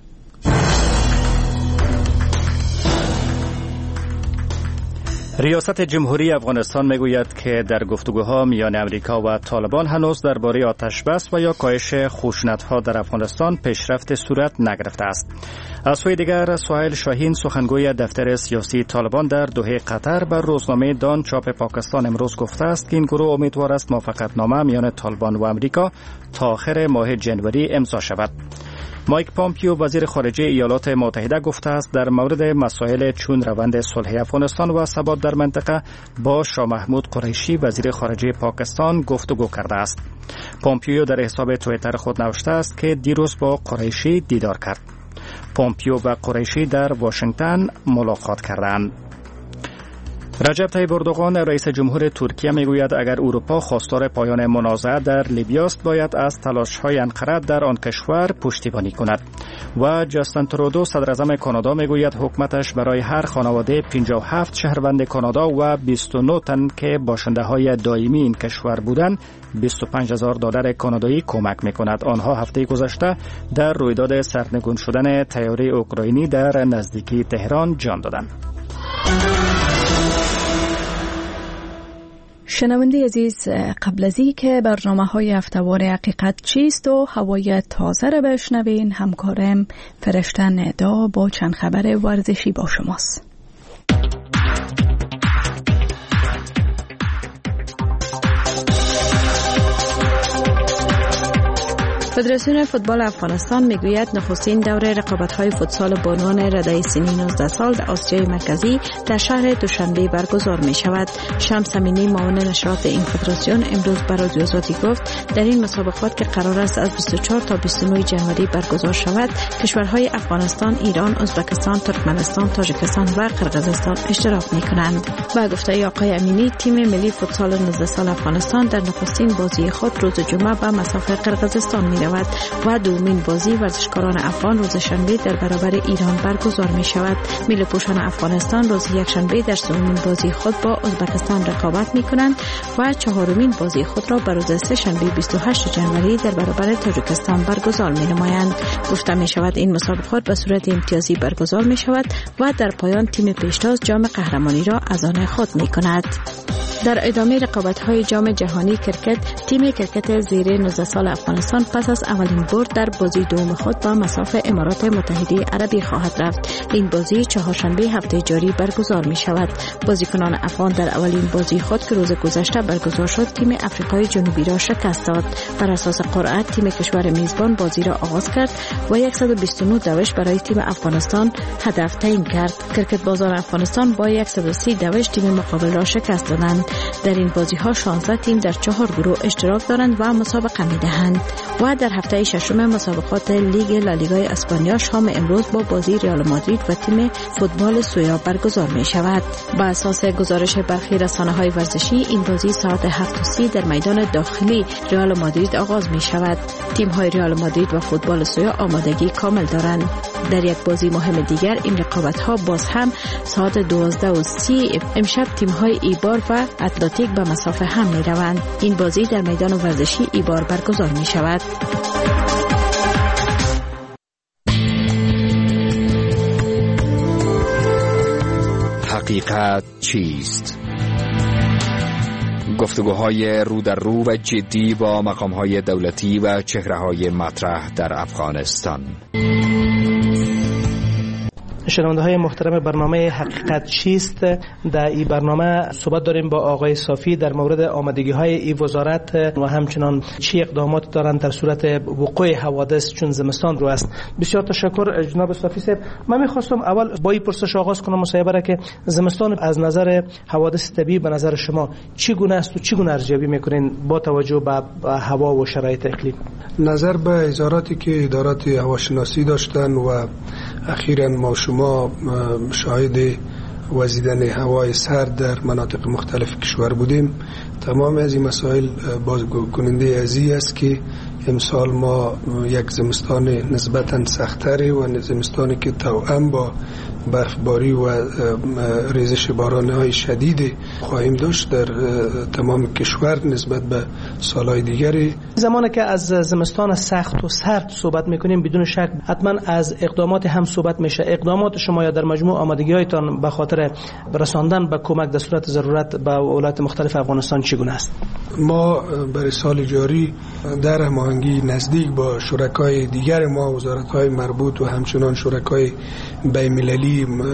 ریاست جمهوری افغانستان میگوید که در گفتگوها میان امریکا و طالبان هنوز درباره آتش بس و یا کاهش خشونت‌ها در افغانستان پیشرفت صورت نگرفته است. از سوی دیگر سهیل شاهین سخنگوی دفتر سیاسی طالبان در دوحه قطر بر روزنامه دان چاپ پاکستان امروز گفته است که این گروه امیدوار است موافقتنامه میان طالبان و امریکا تا آخر ماه جنوری امضا شود. مایک پامپیو وزیر خارجه ایالات متحده گفته است در مورد مسائل چون روند صلح افغانستان و ثبات در منطقه با شاه محمود قریشی وزیر خارجه پاکستان گفتگو کرده است. پامپیو در حساب توییتر خود نوشته است که دیروز با قریشی دیدار کرد. پامپیو و قریشی در واشنگتن ملاقات کردند. رجب طیب اردوغان رئیس جمهور ترکیه میگوید اگر اروپا خواستار پایان منازعه در لیبی است باید از تلاش‌های انقره در آن کشور پشتیبانی کند. و جاستین ترودو صدر اعظم کانادا میگوید حکومتش برای هر خانواده پنجاه و هفت شهروند کانادا و بیست و نه تن که باشنده‌های دائمی این کشور بودند بیست و پنج هزار دلار کانادایی کمک میکند. آنها هفته گذشته در رویداد سرنگون شدن طیاره اوکراینی در نزدیکی تهران جان دادند. شنونده عزیز، قبل از این که برنامه های هفته‌وار حقیقت چیست و هوای تازه را بشنوین، همکارم فرشته ندا با چند خبر ورزشی با شماست. فدراسیون فوتبال افغانستان میگوید نخستین دوره رقابت‌های فوتسال بانوان رده سنی نوزده سال در آسیای مرکزی در شهر دوشنبه برگزار می شود. شمس امینی معاون نشرات این فدراسیون امروز به رادیو آزادی گفت در این مسابقات که قرار است از بیست و چهار تا بیست و نه ژانویه برگزار شود، کشورهای افغانستان، ایران، ازبکستان، ترکمنستان، تاجیکستان و قرقیزستان اشتراک می کنند. با گفته آقای امینی، تیم ملی فوتسال نوزده سال افغانستان در نخستین بازی خود روز جمعه به مسافه قرقیزستان می رود و دومین بازی ورزشکاران افغان روز شنبه در برابر ایران برگزار می شود. ملی پوشان افغانستان روز یکشنبه در سومین بازی خود با ازبکستان رقابت می کنند و چهارمین بازی خود را بر روز سه شنبه بیست و هشت ژانویه در برابر تاجیکستان برگزار می نمایند. گفته می شود این مسابقات به صورت امتیازی برگزار می شود و در پایان تیم پیشتاز جام قهرمانی را از آن خود می کند. در ادامه رقابت‌های جام جهانی کرکت، تیم کرکت زیر نوزده سال افغانستان پس از اولین برد در بازی دوم خود با مصاف امارات متحده عربی خواهد رفت. این بازی چهارشنبه هفته جاری برگزار می شود. بازیکنان افغان در اولین بازی خود که روز گذشته برگزار شد، تیم آفریقای جنوبی را شکست داد. بر اساس قرعه تیم کشور میزبان بازی را آغاز کرد و صد و بیست و نه دوش برای تیم افغانستان هدف تعیین کرد. کرکت بازان افغانستان با صد و سی دوش تیم مقابل را شکست دادند. در این بازی ها شانزده تیم در چهار گروه اشتراک دارند و مسابقه می دهند. و در هفته ششم مسابقات لیگ لالیگای اسپانیا شام امروز با بازی ریال مادرید و تیم فوتبال سویا برگزار می شود. با اساس گزارش برخی رسانه های ورزشی، این بازی ساعت هفت و سی در میدان داخلی ریال مادرید آغاز می شود. تیم های ریال مادرید و فوتبال سویا آمادگی کامل دارند. در یک بازی مهم دیگر این رقابت ها باز هم ساعت دوازده و سی امشب تیم های ایبار و اتلتیک به مسافه هم می روند. این بازی در میدان ورزشی ایبار برگزار می شود. حقیقت چیست؟ گفتگوهای رو در رو و جدی با مقامهای دولتی و چهره‌های مطرح در افغانستان. شنونده های محترم برنامه حقیقت چیست، در این برنامه صحبت داریم با آقای صافی در مورد آمادگی های این وزارت و همچنان چی اقدامات دارند در صورت وقوع حوادث چون زمستان رو است. بسیار تشکر جناب صافی صاحب. من میخواستم اول با این پرسش آغاز کنم مصاحبه را که زمستان از نظر حوادث طبیعی به نظر شما چگونه است و چگونه ارزیابی میکنین با توجه به هوا و شرایط اقلیم؟ نظر به اداراتی که ادارات هواشناسی داشتن و اخیراً ما شما شاهد وزیدن هوای سرد در مناطق مختلف کشور بودیم، تمام از این مسائل بازگو کننده ازی است که امسال ما یک زمستان نسبتاً سخت‌تر و زمستانی که توأم با برفباری و ریزش باران‌های شدید خواهیم داشت در تمام کشور نسبت به سالهای دیگری. زمانی که از زمستان سخت و سرد صحبت میکنیم بدون شک حتما از اقدامات هم صحبت میشه. اقدامات شما یا در مجموع آمادگی‌هایتان به خاطر رساندن به کمک در صورت ضرورت به ولایات مختلف افغانستان چگونه است؟ ما برای سال جاری در هماهنگی نزدیک با شرکای دیگر ما، وزارت‌های مربوط و همچنان شرکای بین‌المللی،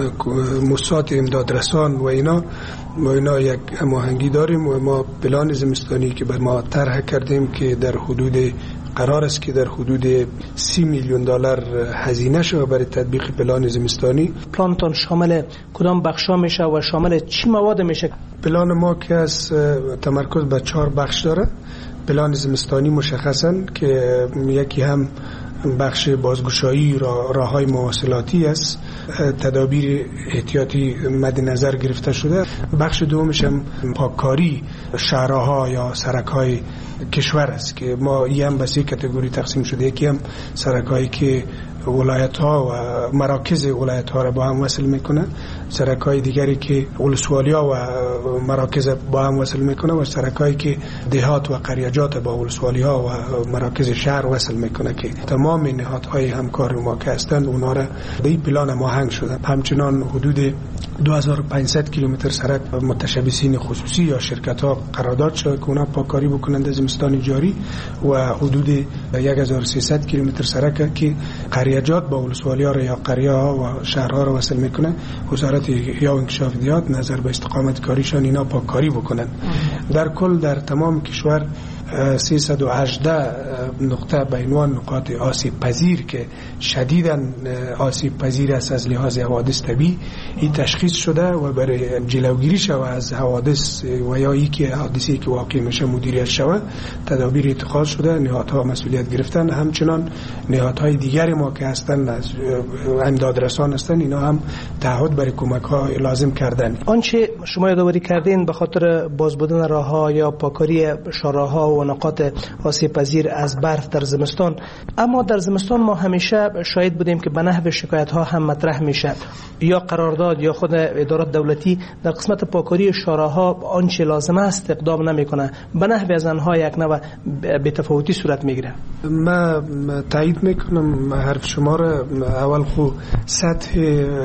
موسسات امدادرسان و اینا ما اینا یک هماهنگی داریم و ما پلان زمستانی که بر ما طرح کردیم که در حدود قرار است که در حدود سی میلیون دلار هزینه شود برای تطبیق پلان زمستانی. پلانتون شامل کدام بخشا میشه و شامل چی مواد میشه؟ پلان ما که از تمرکز بر چهار بخش داره. پلان زمستانی مشخصاً که یکی هم بخش بازگشایی را راههای مواصلاتی است، تدابیر احتیاطی مد نظر گرفته شده. بخش دومش هم پاککاری شهرها یا سرک‌های کشور است که ما این هم به سه کاتگوری تقسیم شده. یکی هم سرک‌هایی که ولایت‌ها و مراکز ولایت‌ها را با هم وصل می‌کنه، سرک‌های دیگری که ولسوالی‌ها و مراکز با هم وصل می‌کنه و سرک‌هایی که دهات و قریجات با ولسوالی‌ها و مراکز شهر وصل می‌کنه که تمام نهادهای همکار ما که هستند اونها را به این پلان هماهنگ شده. همچنان حدود دو هزار و پانصد کیلومتر سرک متشبثین خصوصی یا شرکت‌ها قرارداد شده که اونها پاککاری بکنند زمستان جاری و حدود یک هزار و سیصد کیلومتر سرک که قریجات با ولسوالی‌ها را یا قریه‌ها و شهرها را وصل می‌کنه. وزارت یا انکشاف دیات نظر به استقامت کاریشان اینا پاککاری بکنن. در کل در تمام کشور سیصد و هجده نقطه به عنوان نقاط آسیب پذیر که شدیداً آسیب پذیر است از لحاظ حوادث طبیعی این تشخیص شده و برای جلوگیری شود از حوادث و یا ای که حادثه‌ای که واقع میشه مدیریت شود تدابیر اتخاذ شده. نهادها مسئولیت گرفتن، همچنان نهادهای دیگر ما که هستند از امدادرسان هستند اینا هم تعهد برای کمک‌ها لازم کردن. آنچه شما یادآوری کردین به خاطر باز بودن راه‌ها یا پاککاری شاهراه‌ها و نقاط آسیب پذیر از برف در زمستان، اما در زمستان ما همیشه شاهد بودیم که به نحو شکایت ها هم مطرح میشه یا قرارداد یا خود ادارات دولتی در قسمت پاککاری شاهراه‌ها آنچه لازم است اقدام نمیکنه، به نحو از آنها یک نوع بی‌تفاوتی صورت میگیره. من تایید میکنم حرف شما را. اول خو سطح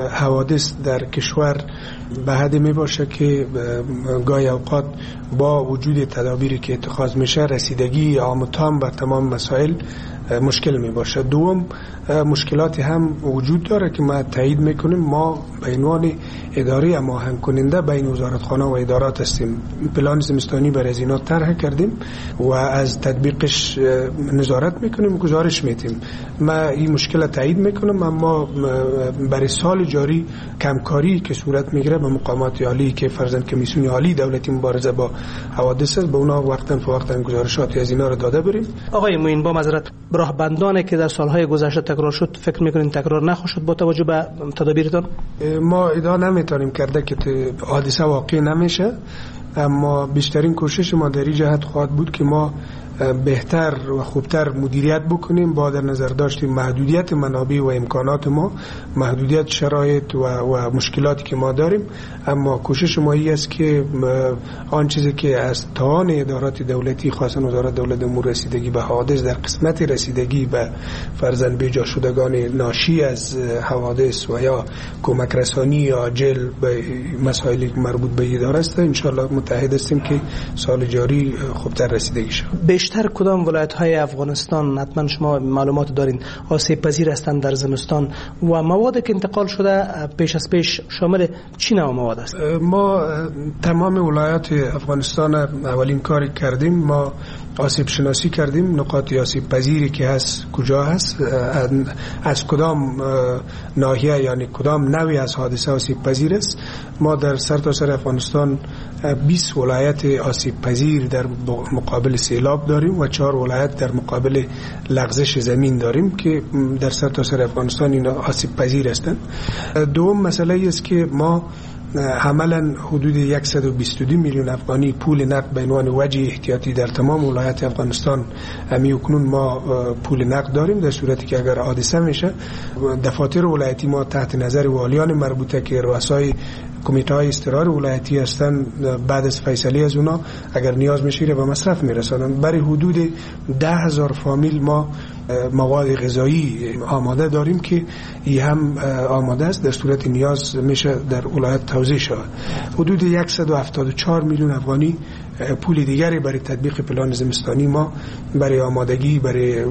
حوادث در کشور به حدی می باشه که گاهی اوقات با وجود تدابیری که اتخاذ میشه رسیدگی عام و تام بر تمام مسائل مشکل می باشه. دوم مشکلاتی هم وجود داره که ما تایید میکنیم. ما به عنوان اداره هماهنگ کننده بین وزارتخانه و ادارات هستیم. پلان زمستانی برای اینا طرح کردیم و از تطبیقش نظارت میکنیم، گزارش میدیم. ما این مشکل تایید میکنم، اما برای سال جاری کمکاری که صورت میگیره به مقامات عالی که فرضاً کمیسیون عالی دولتی مبارزه با حوادث به اونا وقتاً فوقتاً گزارشاتی از اینا رو داده بریم. آقای معین، با معذرت راهبندانی که در سالهای گذشته تکرار شد فکر میکنین تکرار نخواهد با توجه به تدابیرتان؟ ما ادعا نمیتونیم کرده که حادثه واقع نمیشه، اما بیشترین کوشش ما در این جهت خواهد بود که ما بهتر و خوبتر مدیریت بکنیم با در نظر داشتیم محدودیت منابع و امکانات ما، محدودیت شرایط و, و مشکلاتی که ما داریم. اما کوشش ما این است که آن چیزی که از توان ادارات دولتی خاصه وزارت دولت امور رسیدگی به حوادث در قسمت رسیدگی به فرزند بیجا شدگان ناشی از حوادث و یا کمک رسانی یا جل به مسائلی مربوط به اداره است، ان شاء الله متحد هستیم که سال جاری خوبتر رسیدگی شود. بیشتر کدام ولایت های افغانستان حتما شما معلومات دارین آسیب پذیر هستند در زمستان و مواد که انتقال شده پیش از پیش شامل چی نوع مواد است؟ ما تمام ولایات افغانستان اولین کاری کردیم، ما آسیب شناسی کردیم، نقاط آسیب پذیری که هست کجا هست، از کدام ناحیه یعنی کدام نوعی از حادثه آسیب پذیر است. ما در سرتاسر افغانستان بیست ولایت آسیب پذیر در مقابل سیلاب داریم و چهار ولایت در مقابل لغزش زمین داریم که در سرتاسر افغانستان اینا آسیب پذیر هستند. دوم مسئله است که ما عملا حدود صد و بیست و دو میلیون افغانی پول نقد به عنوان وجه احتیاطی در تمام ولایات افغانستان همی اکنون ما پول نقد داریم، در صورتی که اگر حادثه میشه دفاتر ولایتی ما تحت نظر والیان مربوطه که رؤسای کمیته های استقرار ولایتی هستند، بعد از فیصله از اونا اگر نیاز میشه به مصرف میرسانند. برای حدود ده هزار فامیل ما مواد غذایی آماده داریم که این هم آماده است، در صورت نیاز میشه در ولایت توزیع شود. حدود صد و هفتاد و چهار میلیون افغانی پول دیگری برای تطبیق پلان زمستانی ما برای آمادگی برای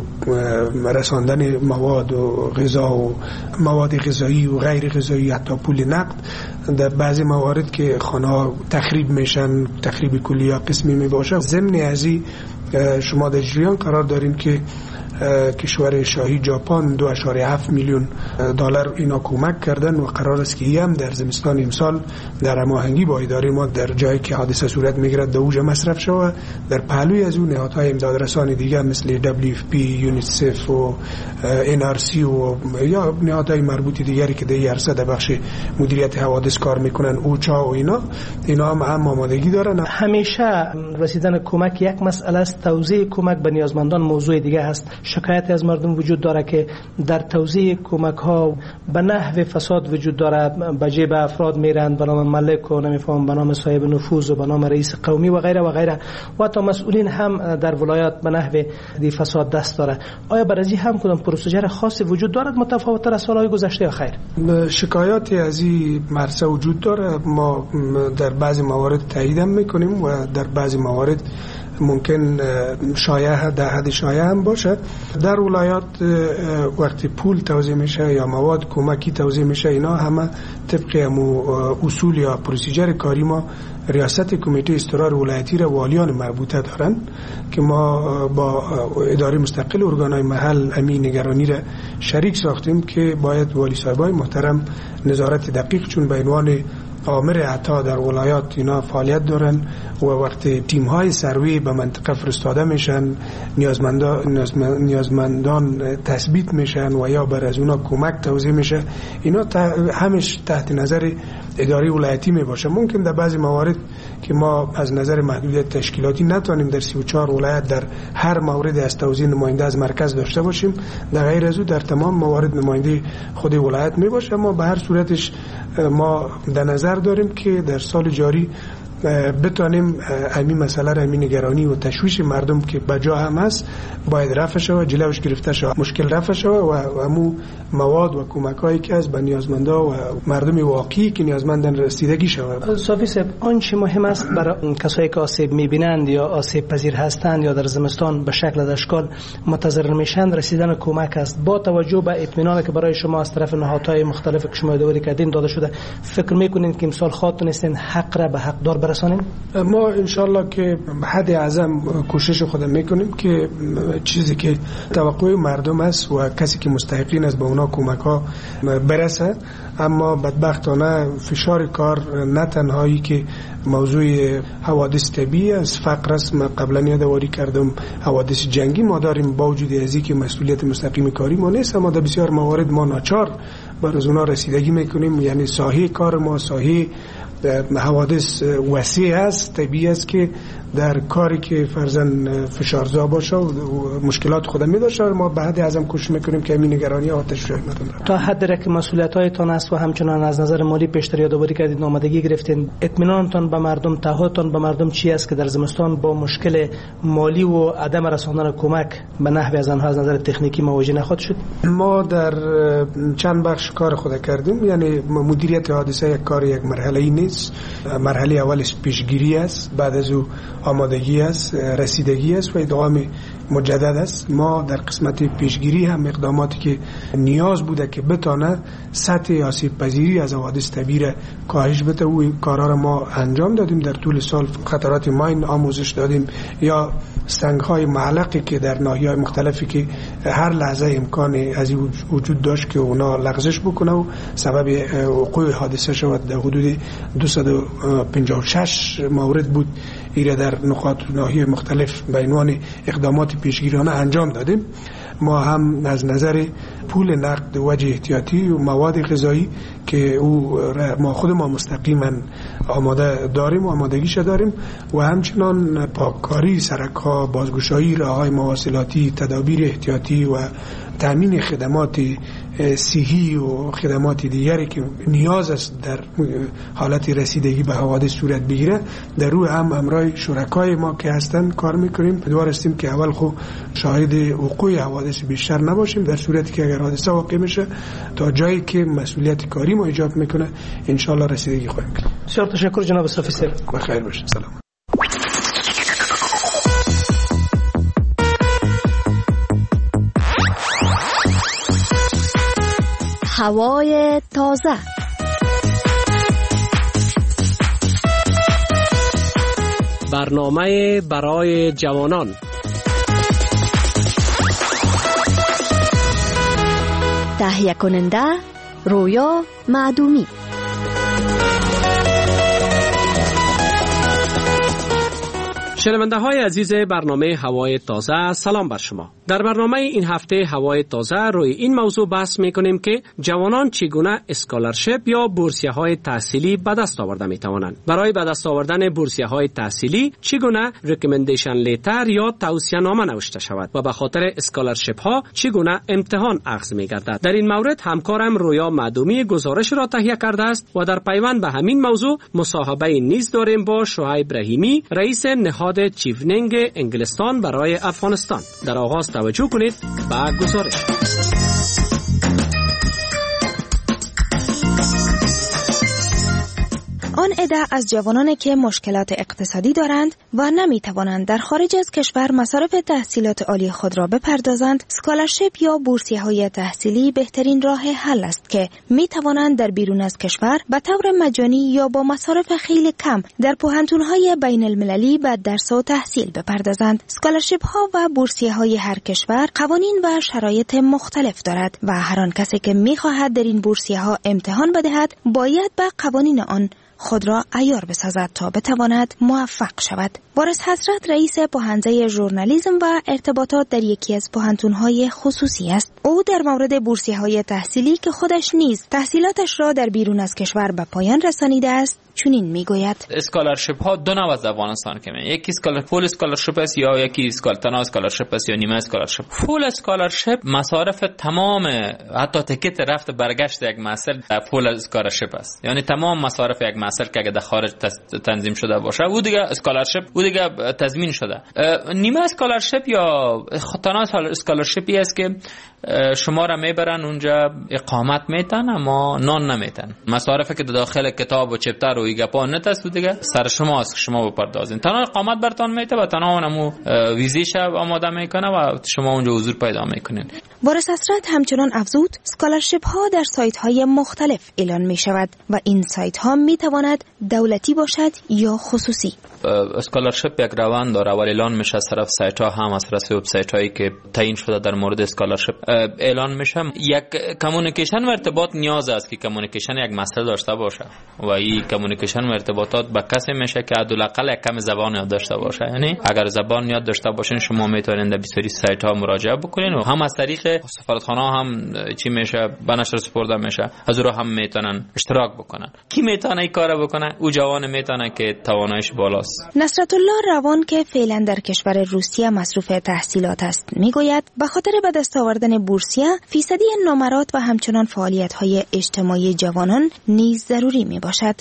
رساندن مواد و غذا و مواد غذایی و غیر غذایی، حتی پول نقد در بعضی موارد که خانه تخریب میشن، تخریب کلی یا قسمی میباشه. ضمن ازی شما در جریان قرار داریم که کشور شاهی ژاپن دو اشاره هفت میلیون دلار اینا کمک کردن و قرار است که هم در زمستان امسال در هماهنگی با اداره ما در جایی که حادثه صورت میگیرد در اوج مصرف شود. در پهلوی از اون نهادهای امداد رسانی دیگر مثل دبلیو اف پی، یونیسف و ان آر سی و یا نهادهای مربوط دیگری که در این عرصه در بخش مدیریت حوادث کار میکنن، اوچا و اینا اینا هم هم آمادگی دارن. همیشه رسیدن کمک یک مسئله است، توزیع کمک به نیازمندان موضوع دیگه است. شکایت از مردم وجود داره که در توزیع کمک ها به نحو فساد وجود داره، به جیب افراد میرند به نام ملک و نمیفهم به نام صاحب نفوذ و به نام رئیس قومی و غیره و غیره و تا مسئولین هم در ولایات به نحو دی فساد دست داره. آیا برای هم کدام پروسیجر خاصی وجود دارد متفاوت تر از سالهای گذشته یا خیر؟ شکایاتی از این مرسه وجود داره، ما در بعضی موارد تایید هم میکنیم و در بعضی موارد ممکن شایعه در حد شایعه هم باشه. در ولایات وقتی پول توزیع میشه یا مواد کمکی توزیع میشه اینا همه طبق اصول یا پروسیجر کاری ما ریاست کمیته استقرار ولایتی را والیان مربوطه دارن که ما با اداره مستقل ارگانهای محل امین نگرانی را شریک ساختیم که باید والی صاحبای محترم نظارت دقیق چون به عنوان آمر عطا در ولایات اینا فعالیت دارن و وقتی تیم های سروی به منطقه فرستاده میشن نیازمندان نیازمندان تثبیت میشن و یا بر از اونا کمک توزیع میشه، اینا همش تحت نظر اداره ولایتی میباشه. ممکن در بعضی موارد که ما از نظر محدودیت تشکیلاتی نتونیم در سی و چهار ولایت در هر مورد از توزیع نماینده از مرکز داشته باشیم، در غیر از او در تمام موارد نماینده خود ولایت میباشه. اما به هر صورتش ما در نظر داریم که در سال جاری بتانیم همین مسئله را، همین نگرانی و تشویش مردم که بجا هم هست باید رفع شود، جلوش گرفته شود، مشکل رفع شود و همون مواد و کمکایی که از به نیازمندا و مردم واقعی که نیازمندن رسیدگی شود. صافی صاحب، آنچه مهم است برای کسایی که آسیب میبینند یا آسیب پذیر هستند یا در زمستان به شکل و اشکال متضرر میشن رسیدن کمک است. با توجه به اطمینانی که برای شما از طرف نهادهای مختلف که شما دوری کردین داده شده، فکر میکنین که امسال خودتون هستین حق را به حقدار برسانیم؟ ما انشالله که حد اعظم کوشش خودم میکنیم که چیزی که توقع مردم است و کسی که مستحقین است به اونا کمک ها برسه. اما بدبختانه فشار کار نه تنهایی که موضوع حوادث طبیعی است، فقر است. من قبلا یادآوری کردم حوادث جنگی ما داریم، با وجود ازی که مسئولیت مستقیم کاری ما نیست، اما در بسیار موارد ما ناچار بر از اونا رسیدگی میکنیم. یعنی ساحه کار ما ساحه حوادث وسیع است، طبیعی است که در کاری که فرزن فشارزا باشه و مشکلات خود می داشته، ما بعد ازم کوشش میکنیم که این نگرانی آتش روی مردم تا حد را که مسئولیت‌هایتان است و همچنان از نظر مالی پیشتر یادآوری کردید، آمادگی گرفتین، اطمینانتان به مردم، تعهدتان به مردم چی است که در زمستان با مشکل مالی و عدم رساندن کمک به نحوی از آنها از نظر تکنیکی مواجه نخواهد شد؟ ما در چند بخش کار خود کردیم. یعنی مدیریت حادثه یک کار یک مرحله‌ای نیست. مرحله اولش پیشگیری است، بعد از او آمادگی است، رسیدگی است و ادغام مجدد است. ما در قسمت پیشگیری هم اقداماتی که نیاز بوده که بتانه سطح آسیب پذیری از حوادث طبیعی کاهش بده و این کارا را ما انجام دادیم. در طول سال خطرات ماین آموزش دادیم یا سنگ‌های معلقی که در ناحیه‌های مختلفی که هر لحظه امکان از وجود داشت که اونا لغزش بکنه و سبب وقوع حادثه شود. در حدود دویست و پنجاه و شش مورد بود ایره در نقاط ناحیه مختلف به عنوان اقدامات پیشگیرانه انجام دادیم. ما هم از نظر پول نقد وجه احتیاطی و مواد غذایی که او ما خود ما مستقیما آماده داریم و آمادگیش داریم و همچنان پاککاری سرک‌ها، بازگشایی راه‌های مواصلاتی، تدابیر احتیاطی و تامین خدمات صحی و خدمات دیگری که نیاز است در حالت رسیدگی به حوادث صورت بگیره در روی هم امرای شرکای ما که هستن کار میکنیم. امیدوار هستیم که اول خو شاهد وقوع حوادث بیشتر نباشیم، در صورتی که اگر حادثه واقع میشه تا جایی که مسئولیت کاری ما ایجاب میکنه ان شاء الله رسیدگی خواهیم کرد. بسیار تشکر جناب صافی صاحب. بخیر باشید. سلام. هوای تازه. برنامه برای جوانان. تهیه کننده رویا معدومی. شنونده های عزیز برنامه هوای تازه، سلام بر شما. در برنامه این هفته هوای تازه روی این موضوع بحث می کنیم که جوانان چگونه اسکالرشپ یا بورسیه های تحصیلی به دست آورده می توانند. برای به دست آوردن بورسیه های تحصیلی چگونه ریکامندیشن لیتر یا توصیه نامه نوشته شود و به خاطر اسکالرشپ ها چگونه امتحان اخذ می گردد. در این مورد همکارم رویا معدومی گزارش را تهیه کرده است و در پیوند به همین موضوع مصاحبه نیز داریم با شعیب رحیمی، رئیس نهاد چیونینگ انگلستان برای افغانستان. در آغاز توجه کنید به گزارش. آن عده از جوانانی که مشکلات اقتصادی دارند و نمی توانند در خارج از کشور مصارف تحصیلات عالی خود را بپردازند، اسکالرشپ یا بورسیه های تحصیلی بهترین راه حل است که می توانند در بیرون از کشور به طور مجانی یا با مصارف خیلی کم در پوهنتون‌های بین المللی به درس و تحصیل بپردازند. اسکالرشپ ها و بورسیه های هر کشور قوانین و شرایط مختلف دارد و هر آن کسی که می خواهد در این بورسیه ها امتحان بدهد باید به قوانین آن خود را عیار بسازد تا بتواند موفق شود. وارث حضرت رئیس پوهنده ژورنالیسم و ارتباطات در یکی از پوهنتون‌های خصوصی است. او در مورد بورسیه‌های تحصیلی که خودش نیز تحصیلاتش را در بیرون از کشور به پایان رسانیده است چنین میگوید: اسکالرشپ ها دو نوع از افغانستان که میاد. یکی اسکالر فول اسکالرشپ است یا یکی اسکالتنا اسکالرشپ است یا نیمه اسکالرشپ. فول اسکالرشپ مصارف تمام حتی تیکت رفت برگشت یک مستر فول اسکالرشپ است. یعنی تمام مصارف یک مستر که اگه در خارج تنظیم شده باشه او دیگه اسکالرشپ او دیگه تضمین شده. نیمه اسکالرشپ یا تنا اسکالرشپی است که شما را میبرن اونجا اقامت میتن اما نان نمیتن. مصارفی که داخل کتاب و چپتر و ایگپا نتست دیگه سر شما است که شما بپردازین. تنها اقامت برتان میته و تنها اونمو ویزیش آماده میکنه و شما اونجا حضور پیدا میکنین. وارث حضرت همچنان افزود اسکالرشپ ها در سایت های مختلف اعلان می شود و این سایت ها می تواند دولتی باشد یا خصوصی. اسکالرشپ یک روند داره و اعلان میشه از طرف سایت ها هم از طرف وبسایت هایی که تعیین شده در مورد اسکالرشپ اعلان میشه. یک کمیونیکیشن و ارتباط نیاز است که کمیونیکیشن یک مسئله داشته باشه و این کمیونیکیشن و ارتباطات با کسی میشه که حداقل یک کم زبان یاد داشته باشه. یعنی اگر زبان یاد داشته باشین شما میتونید به بسیاری سایت ها مراجعه بکنین و هم از طریق سفارتخانه هم چی میشه به نشر سپرده میشه از رو هم میتونن اشتراک بکنن. کی میتونه این کارو بکنه؟ او جوان میتونه که تواناییش بالاست. است. نصرت الله روان که فعلا در کشور روسیه مصروف تحصیلات است میگوید به خاطر به دست آوردن بورسیه فیصدی نمرات و همچنان فعالیت‌های اجتماعی جوانان نیز ضروری میباشد.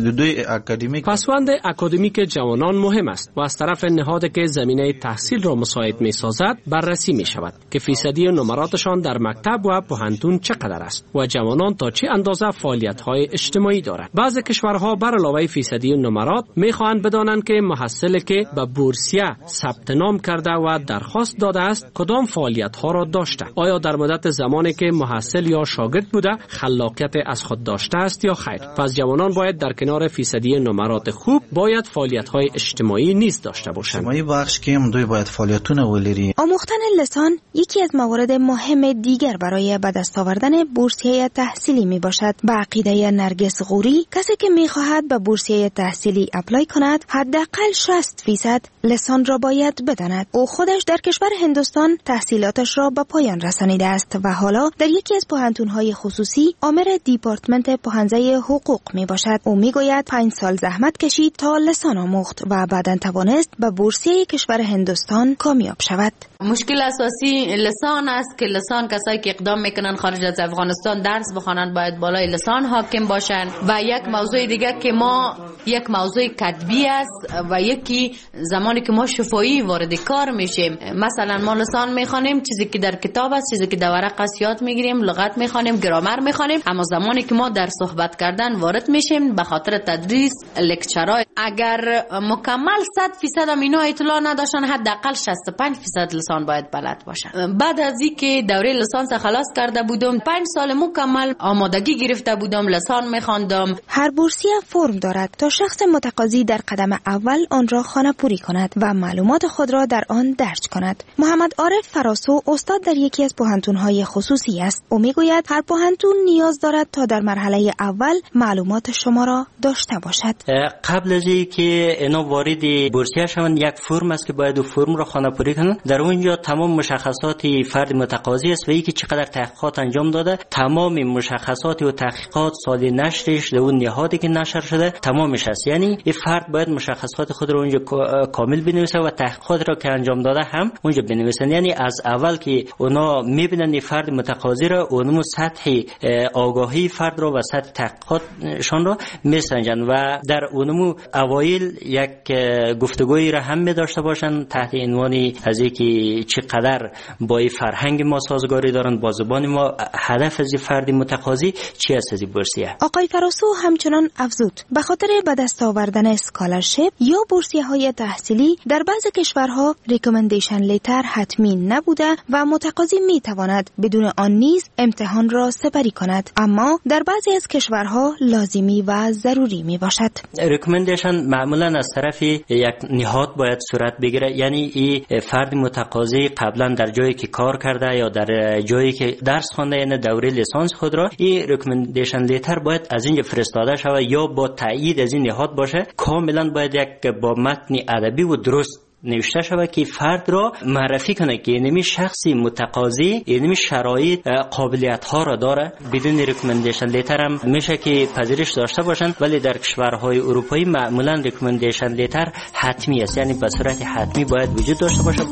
پسوند اکادمیک جوانان مهم است و از طرف نهادی که زمینه تحصیل را مساعد می سازد بررسی می شود که فیصدی نمراتشان در مکتب و پوهنتون چقدر است و جوانان تا چه اندازه فعالیت های اجتماعی دارند. بعضی کشورها بر علاوه فیصدی نمرات می خواهند بدانند که محصلی که به بورسیه ثبت نام کرده و درخواست داده است کدام فعالیت ها را داشته، آیا در مدت زمانی که محصل یا شاگرد بوده خلاقیت از خود داشته است یا خیر. پس جوانان باید در کنار فیصدی نمرات خوب باید فعالیت‌های اجتماعی نیز داشته باشند. اجتماعی بخش که هم دوی باید فعالیتونه ولری. آموختن لسان یکی از موارد مهم دیگر برای به دست آوردن بورسیه تحصیلی می باشد. به عقیده نرگس غوری کسی که می خواهد به بورسیه تحصیلی اپلای کند حداقل شصت درصد لسان را باید بداند. او خودش در کشور هندوستان تحصیلاتش را به پایان رسانیده است و حالا در یکی از پوهنتون‌های خصوصی آمر دیپارتمنت پوهنځی حقوق می باشد. او می گوید پنج سال زحمت کشید تا لسان آموخت و بعداً توانست به بورسیه کشور هندوستان کامیاب شود. مشکل اساسی لسان است که لسان کسایی که اقدام میکنن خارج از افغانستان درس بخوانند باید بالای لسان حاکم باشند و یک موضوع دیگه که ما یک موضوع کتبی است و یکی زمانی که ما شفاهی وارد کار میشیم، مثلا ما لسان میخوانیم چیزی که در کتاب است، چیزی که در ورق است یاد میگیریم، لغت میخوانیم، گرامر میخوانیم، اما زمانی که ما در صحبت کردن وارد میشیم به خاطر تدریس لکچرهای اگر مکمل صد درصد هم اینا اطلاع نداشتن حداقل شصت و پنج درصد لسان باید بلد باشن. بعد از اینکه دوره لیسانس خلاص کرده بودم پنج سال مکمل آمادگی گرفته بودم، لسان میخواندم. هر بورسیه فرم دارد تا شخص متقاضی در قدم اول آن را خانه‌پوری کند و معلومات خود را در آن درج کند. محمد عارف فراسو استاد در یکی از پوهنتون‌های خصوصی است. او میگوید هر پوهنتون نیاز دارد تا در مرحله اول معلومات شما را داشته باشد. قبل از اینکه اینا وارد بورسیه شوند یک فرم است که باید اون فرم را خانه‌پوری کنند. در اونجا تمام مشخصات فرد متقاضی است و اینکه چقدر تحقیقات انجام داده، تمام مشخصات و تحقیقات سال نشرش در اون نهادی که نشر شده تمامش است. یعنی این فرد باید مشخصات خود را اونجا کامل بنویسه و تحقیقات را که انجام داده هم اونجا بنویسن. یعنی از اول که اونا میبینن این فرد متقاضی را، اونم سطح آگاهی فرد را و سطح تحقیقاتشان را میسنجن و در اونم اوایل یک گفتگویی را هم می داشته باشن تحت عنوانی از اینکه چقدر با این فرهنگ ما سازگاری دارن، با زبان ما، هدف از فرد متقاضی چی است از بورسیه. آقای فراسو همچنان افزود به خاطر به دست آوردن اسکالرشپ یا بورسیه های تحصیلی در بعضی کشورها ریکامندیشن لیتر حتمی نبوده و متقاضی می تواند بدون آن نیز امتحان را سپری کند، اما در بعضی از کشورها لازمی و ضروری می باشد. ریکامندیشن معمولا از طرف یک نهاد باید صورت بگیره. یعنی این فرد متقاضی قبلا در جایی که کار کرده یا در جایی که درس خوانده، یعنی دوره لیسانس خود را، این ریکامندیشن لیتر باید از اینجا فرستاده شود یا با تایید از این نهاد باشه. کاملا باید یک با متن ادبی و درست نوشته شود که فرد را معرفی کنه که اینمی شخصی متقاضی اینمی شرایط قابلیت ها را داره. بدون ریکامندیشن لیتر هم میشه که پذیرش داشته باشن، ولی در کشورهای اروپایی معمولا ریکامندیشن لیتر حتمی است، یعنی به صورت حتمی باید وجود داشته باشه.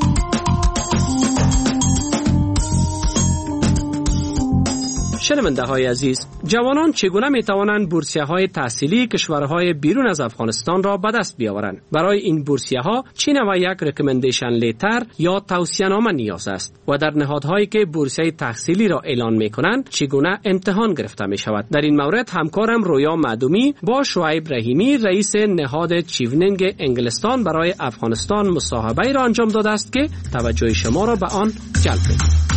شنونده های عزیز، جوانان چگونه می توانند بورسیه های تحصیلی کشورهای بیرون از افغانستان را به دست بیاورند؟ برای این بورسیه ها چه نوع یک ریکامندیشن لیتر یا توصیه نامه نیاز است و در نهادهایی که بورسیه تحصیلی را اعلان می کنند چگونه امتحان گرفته می شود؟ در این مورد همکارم رویا معدومی با شعیب رحیمی رئیس نهاد چیونینگ انگلستان برای افغانستان مصاحبه را انجام داده است که توجه شما را به آن جلب می‌کند.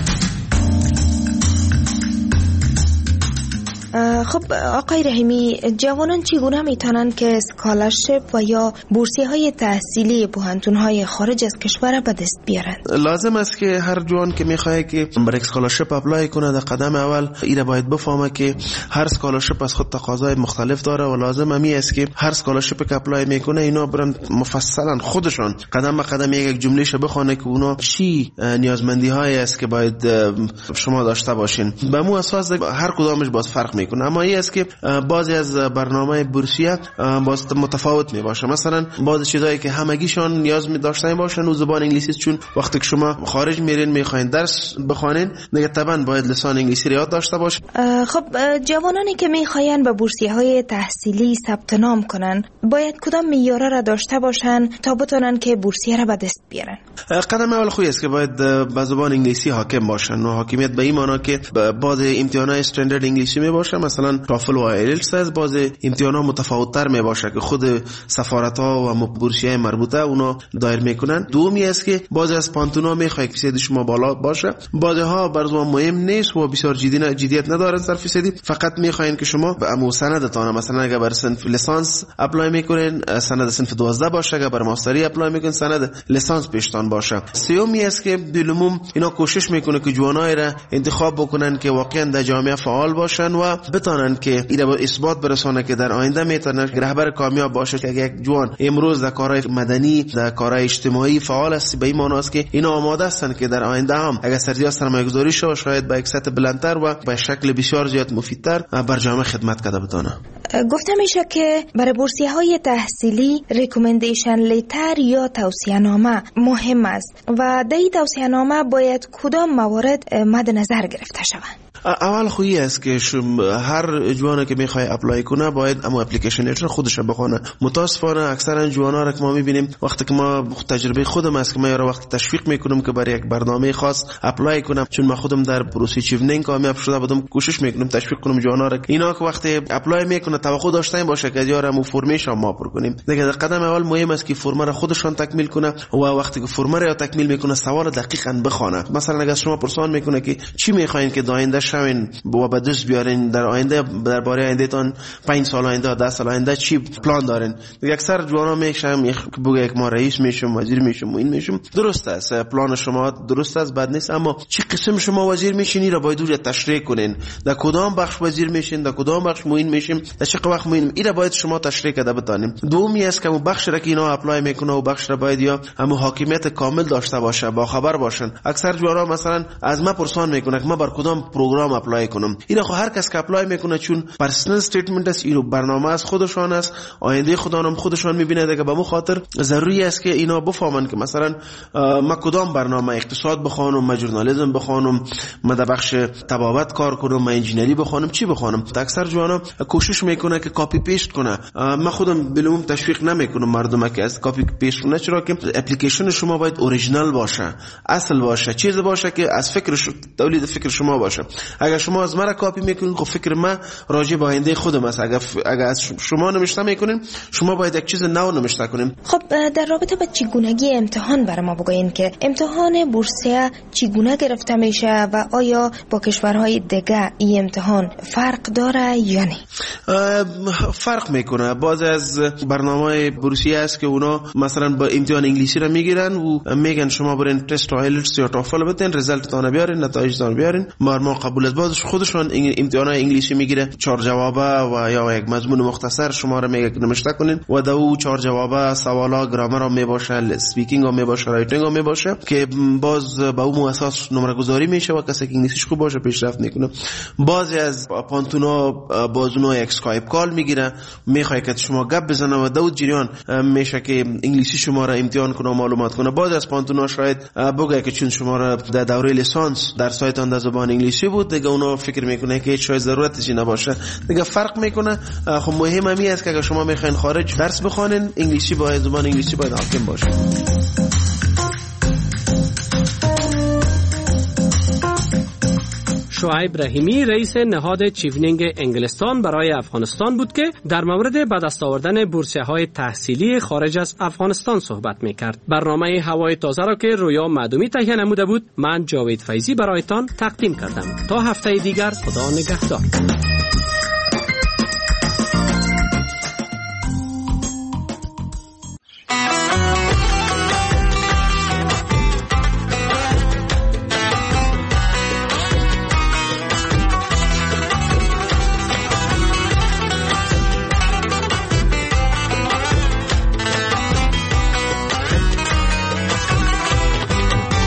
خب آقای رحیمی، جوانان چگونه میتونن که اسکالرشپ و یا بورسیه های تحصیلی پوهنتون های خارج از کشور به دست بیارن؟ لازم است که هر جوان که میخواد که برای اسکالرشپ اپلای کنه در قدم اول اینا باید بفهمه که هر اسکالرشپ از خود تقاضای مختلف داره و لازم همی است که هر اسکالرشپ که اپلای میکنه اینا برن مفصلا خودشون قدم به قدم یک جملهش بخونه که اونا چی نیازمندی های است که باید شما داشته باشین. به مو اساس هر کدامش باز فرق میکنه. اما این است که بعضی از برنامه بورسیه باز متفاوت می باشه. مثلا بعضی چیزایی که همگیشان نیاز می داشتن باشن و زبان انگلیسی، چون وقتی که شما خارج میرین میخواین درس بخوانین دیگه طبعا باید لسان انگلیسی رو یاد داشته باشه. خب جوانانی که میخواین به بورسیه های تحصیلی ثبت نام کنن باید کدام معیارا را داشته باشن تا بتونن که بورسیه را به دست بیارن؟ قدم اول خوبی است که باید به زبان انگلیسی حاکم باشن و حاکمیت به این معنی که بعض امتحانات استاندارد انگلیسی می باشه، مثلا تافل و ایلتس، از بعض امتحانات متفاوت تر می باشه که خود سفارت ها و بورسیه مربوطه اونا دایر میکنن. دومی است که بعضی از پانتونا میخواد که فیصد شما بالا باشه، بعضی ها برای مهم نیست و بسیار جدی نه جدیت نداره صرف فیصدی، فقط میخواین که شما به امو سندتان، مثلا اگر بر صنف لیسانس اپلای میکنین سند صنف دوازده باشه، اگر بر ماستری اپلای میکنین سند لیسانس پیشتان باشه. سومی است که بالعموم اینا کوشش میکنه که جوانای را انتخاب بکنن که واقعا در جامعه فعال باشن و بتونن که اینا با اثبات برسونه که در آینده میتونن رهبر کامیاب باشه. که یک جوان امروز در کارهای مدنی، در کارهای اجتماعی فعال است، به این معنی است که اینا آماده هستن که در آینده هم اگر سرزیاد سرمایه‌گذاری شه شاید با یک سطح بلندتر و با شکل بسیار زیاد مفیدتر بر جامعه خدمت کرده بتونه. گفته میشه که برای بورسیه های تحصیلی ریکومندیشن لیتر یا توصیه نامه مهم است و در این توصیه نامه باید کدام موارد مد نظر گرفته شود؟ اول خویی است که هر جوانی که میخواد اپلای کنه باید اما اپلیکیشن لیتر خودش بخونه. متاسفانه اکثرا جوانا را که ما میبینیم وقتی که ما تجربه خودم است که ما یارو وقت تشویق میکنم که برای یک برنامه خاص اپلای کنم، چون ما خودم در پروسه چیونینگ کامیاب شده بودم، کوشش میکنم تشویق کنم جوانا را اینا که وقتی اپلای میکنه توقع داشته باشه که یارو فرمش ما پر کنیم. دیگه قدم اول مهم است که فرم را خودشان تکمیل کنه و وقتی که فرم را تکمیل میکنه سوال دقیقاً بخونه. مثلا اگر شما پرسان میکنه که چی میخواین که داینده شوین و به دست بیارین در آینده، درباره آینده تان پنج سال آینده ده سال آینده چی پلان دارین؟ دیگه اکثر جوانا میشم بگه یک ما رئیس میشم، وزیر میشم و این میشم. درست است، پلان شما درست است، بد نیست، اما چی قسم شما وزیر میشین را باید اونجا تشریح کنین. در کدام بخش وزیر میشین، در کدام بخش معین میشیم، در چه وقت معین، این را باید شما تشریح کرده بتانیم. دومی است که اون بخش را که اینا اپلای میکنه و بخش را باید یا هم حاکمیت کامل داشته باشه، با خبر باشن. اکثر جوانا مثلا از ما پرسان میکنه که ما بر کدام پروگرام اپلای کنم. اینا خو هر کس که اپلای میکنه چون پرسنل استیتمنت است، اینو برنامه از خودشان است، آینده خودانم خودشان میبینه. دیگه به مو خاطر ضروری است که اینا بفهمن که مثلا ما کدام برنامه اقتصاد بخوانم، ما ژورنالیسم بخوانم، ما در بخش طبابت کار کنم، ما انجینری بخوانم، چی بخوانم. اکثر جوانا کوشش میکنه که کاپی پیست کنه. من خودم بالعموم تشویق نمیکنم مردم که از کاپی پیست کنه، چرا که اپلیکیشن شما باید اوریجینال باشه، اصل باشه، چیز باشه که از فکر ش... تولید فکر شما باشه. اگر شما از مرا کاپی میکنین خب فکر من راجع به آینده خودم است. اگر ف... اگر از شما نمیشته میکنین شما باید یک چیز نو نمیشته کنین. خب در رابطه با چگونگی امتحان برای ما بگوین که امتحان بورسیه چگونه گرفته میشه و آیا با کشورهای دیگه این امتحان فرق داره یا نه؟ فرق میکنه. بعضی از برنامه بورسیه است که اونا مثلا با امتحان انگلیسی را میگیرن و میگن شما برین تست ایلتس یا توفل بدین، رزلت تان بیارین، نتایجتان بیارین، ما ما قبول از بعضش خودشون امتحان انگلیسی میگیره، چهار جوابه و یا یک مضمون مختصر شما را میگه نوشته کنین و دو چهار جوابه سوالا گرامر هم میباشه، اسپیکینگ هم میباشه، رایتینگ هم میباشه که باز با اون اساس نمره گذاری میشه و کسی که انگلیسیش خوب باشه پیشرفت میکنه. بعضی از پانتونا بازونا یک اسکایپ کال میگیره، میخواد که شما گپ بزنه و دو جریان میشه که انگلیسی شما را امتحان کنه و معلومات کنه. بعضی از پانتونا شاید بگه که چون شما را در دوره لیسانس در سایتان در زبان انگلیسی بود، دیگه اونا فکر میکنه که شاید ضرورتش نباشه. دیگه فرق میکنه. خب مهم همی است که اگر شما میخواین خارج درس بخوانین انگلیسی باید زبان انگلیسی باید حاکم باشه. شعیب رحیمی رئیس نهاد چیونینگ انگلستان برای افغانستان بود که در مورد به دست آوردن بورسیه‌های تحصیلی خارج از افغانستان صحبت می‌کرد. برنامه هوای تازه را که رویا معدومی تهیه نموده بود، من جاوید فیضی برایتان تقدیم کردم. تا هفته دیگر خدا نگهدار.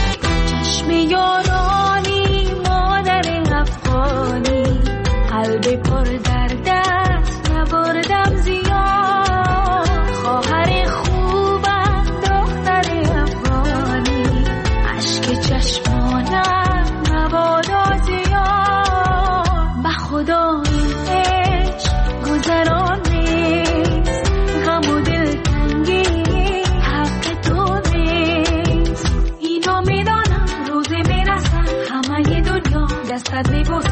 یارانی مادر افغانی قلب فقط میپرسم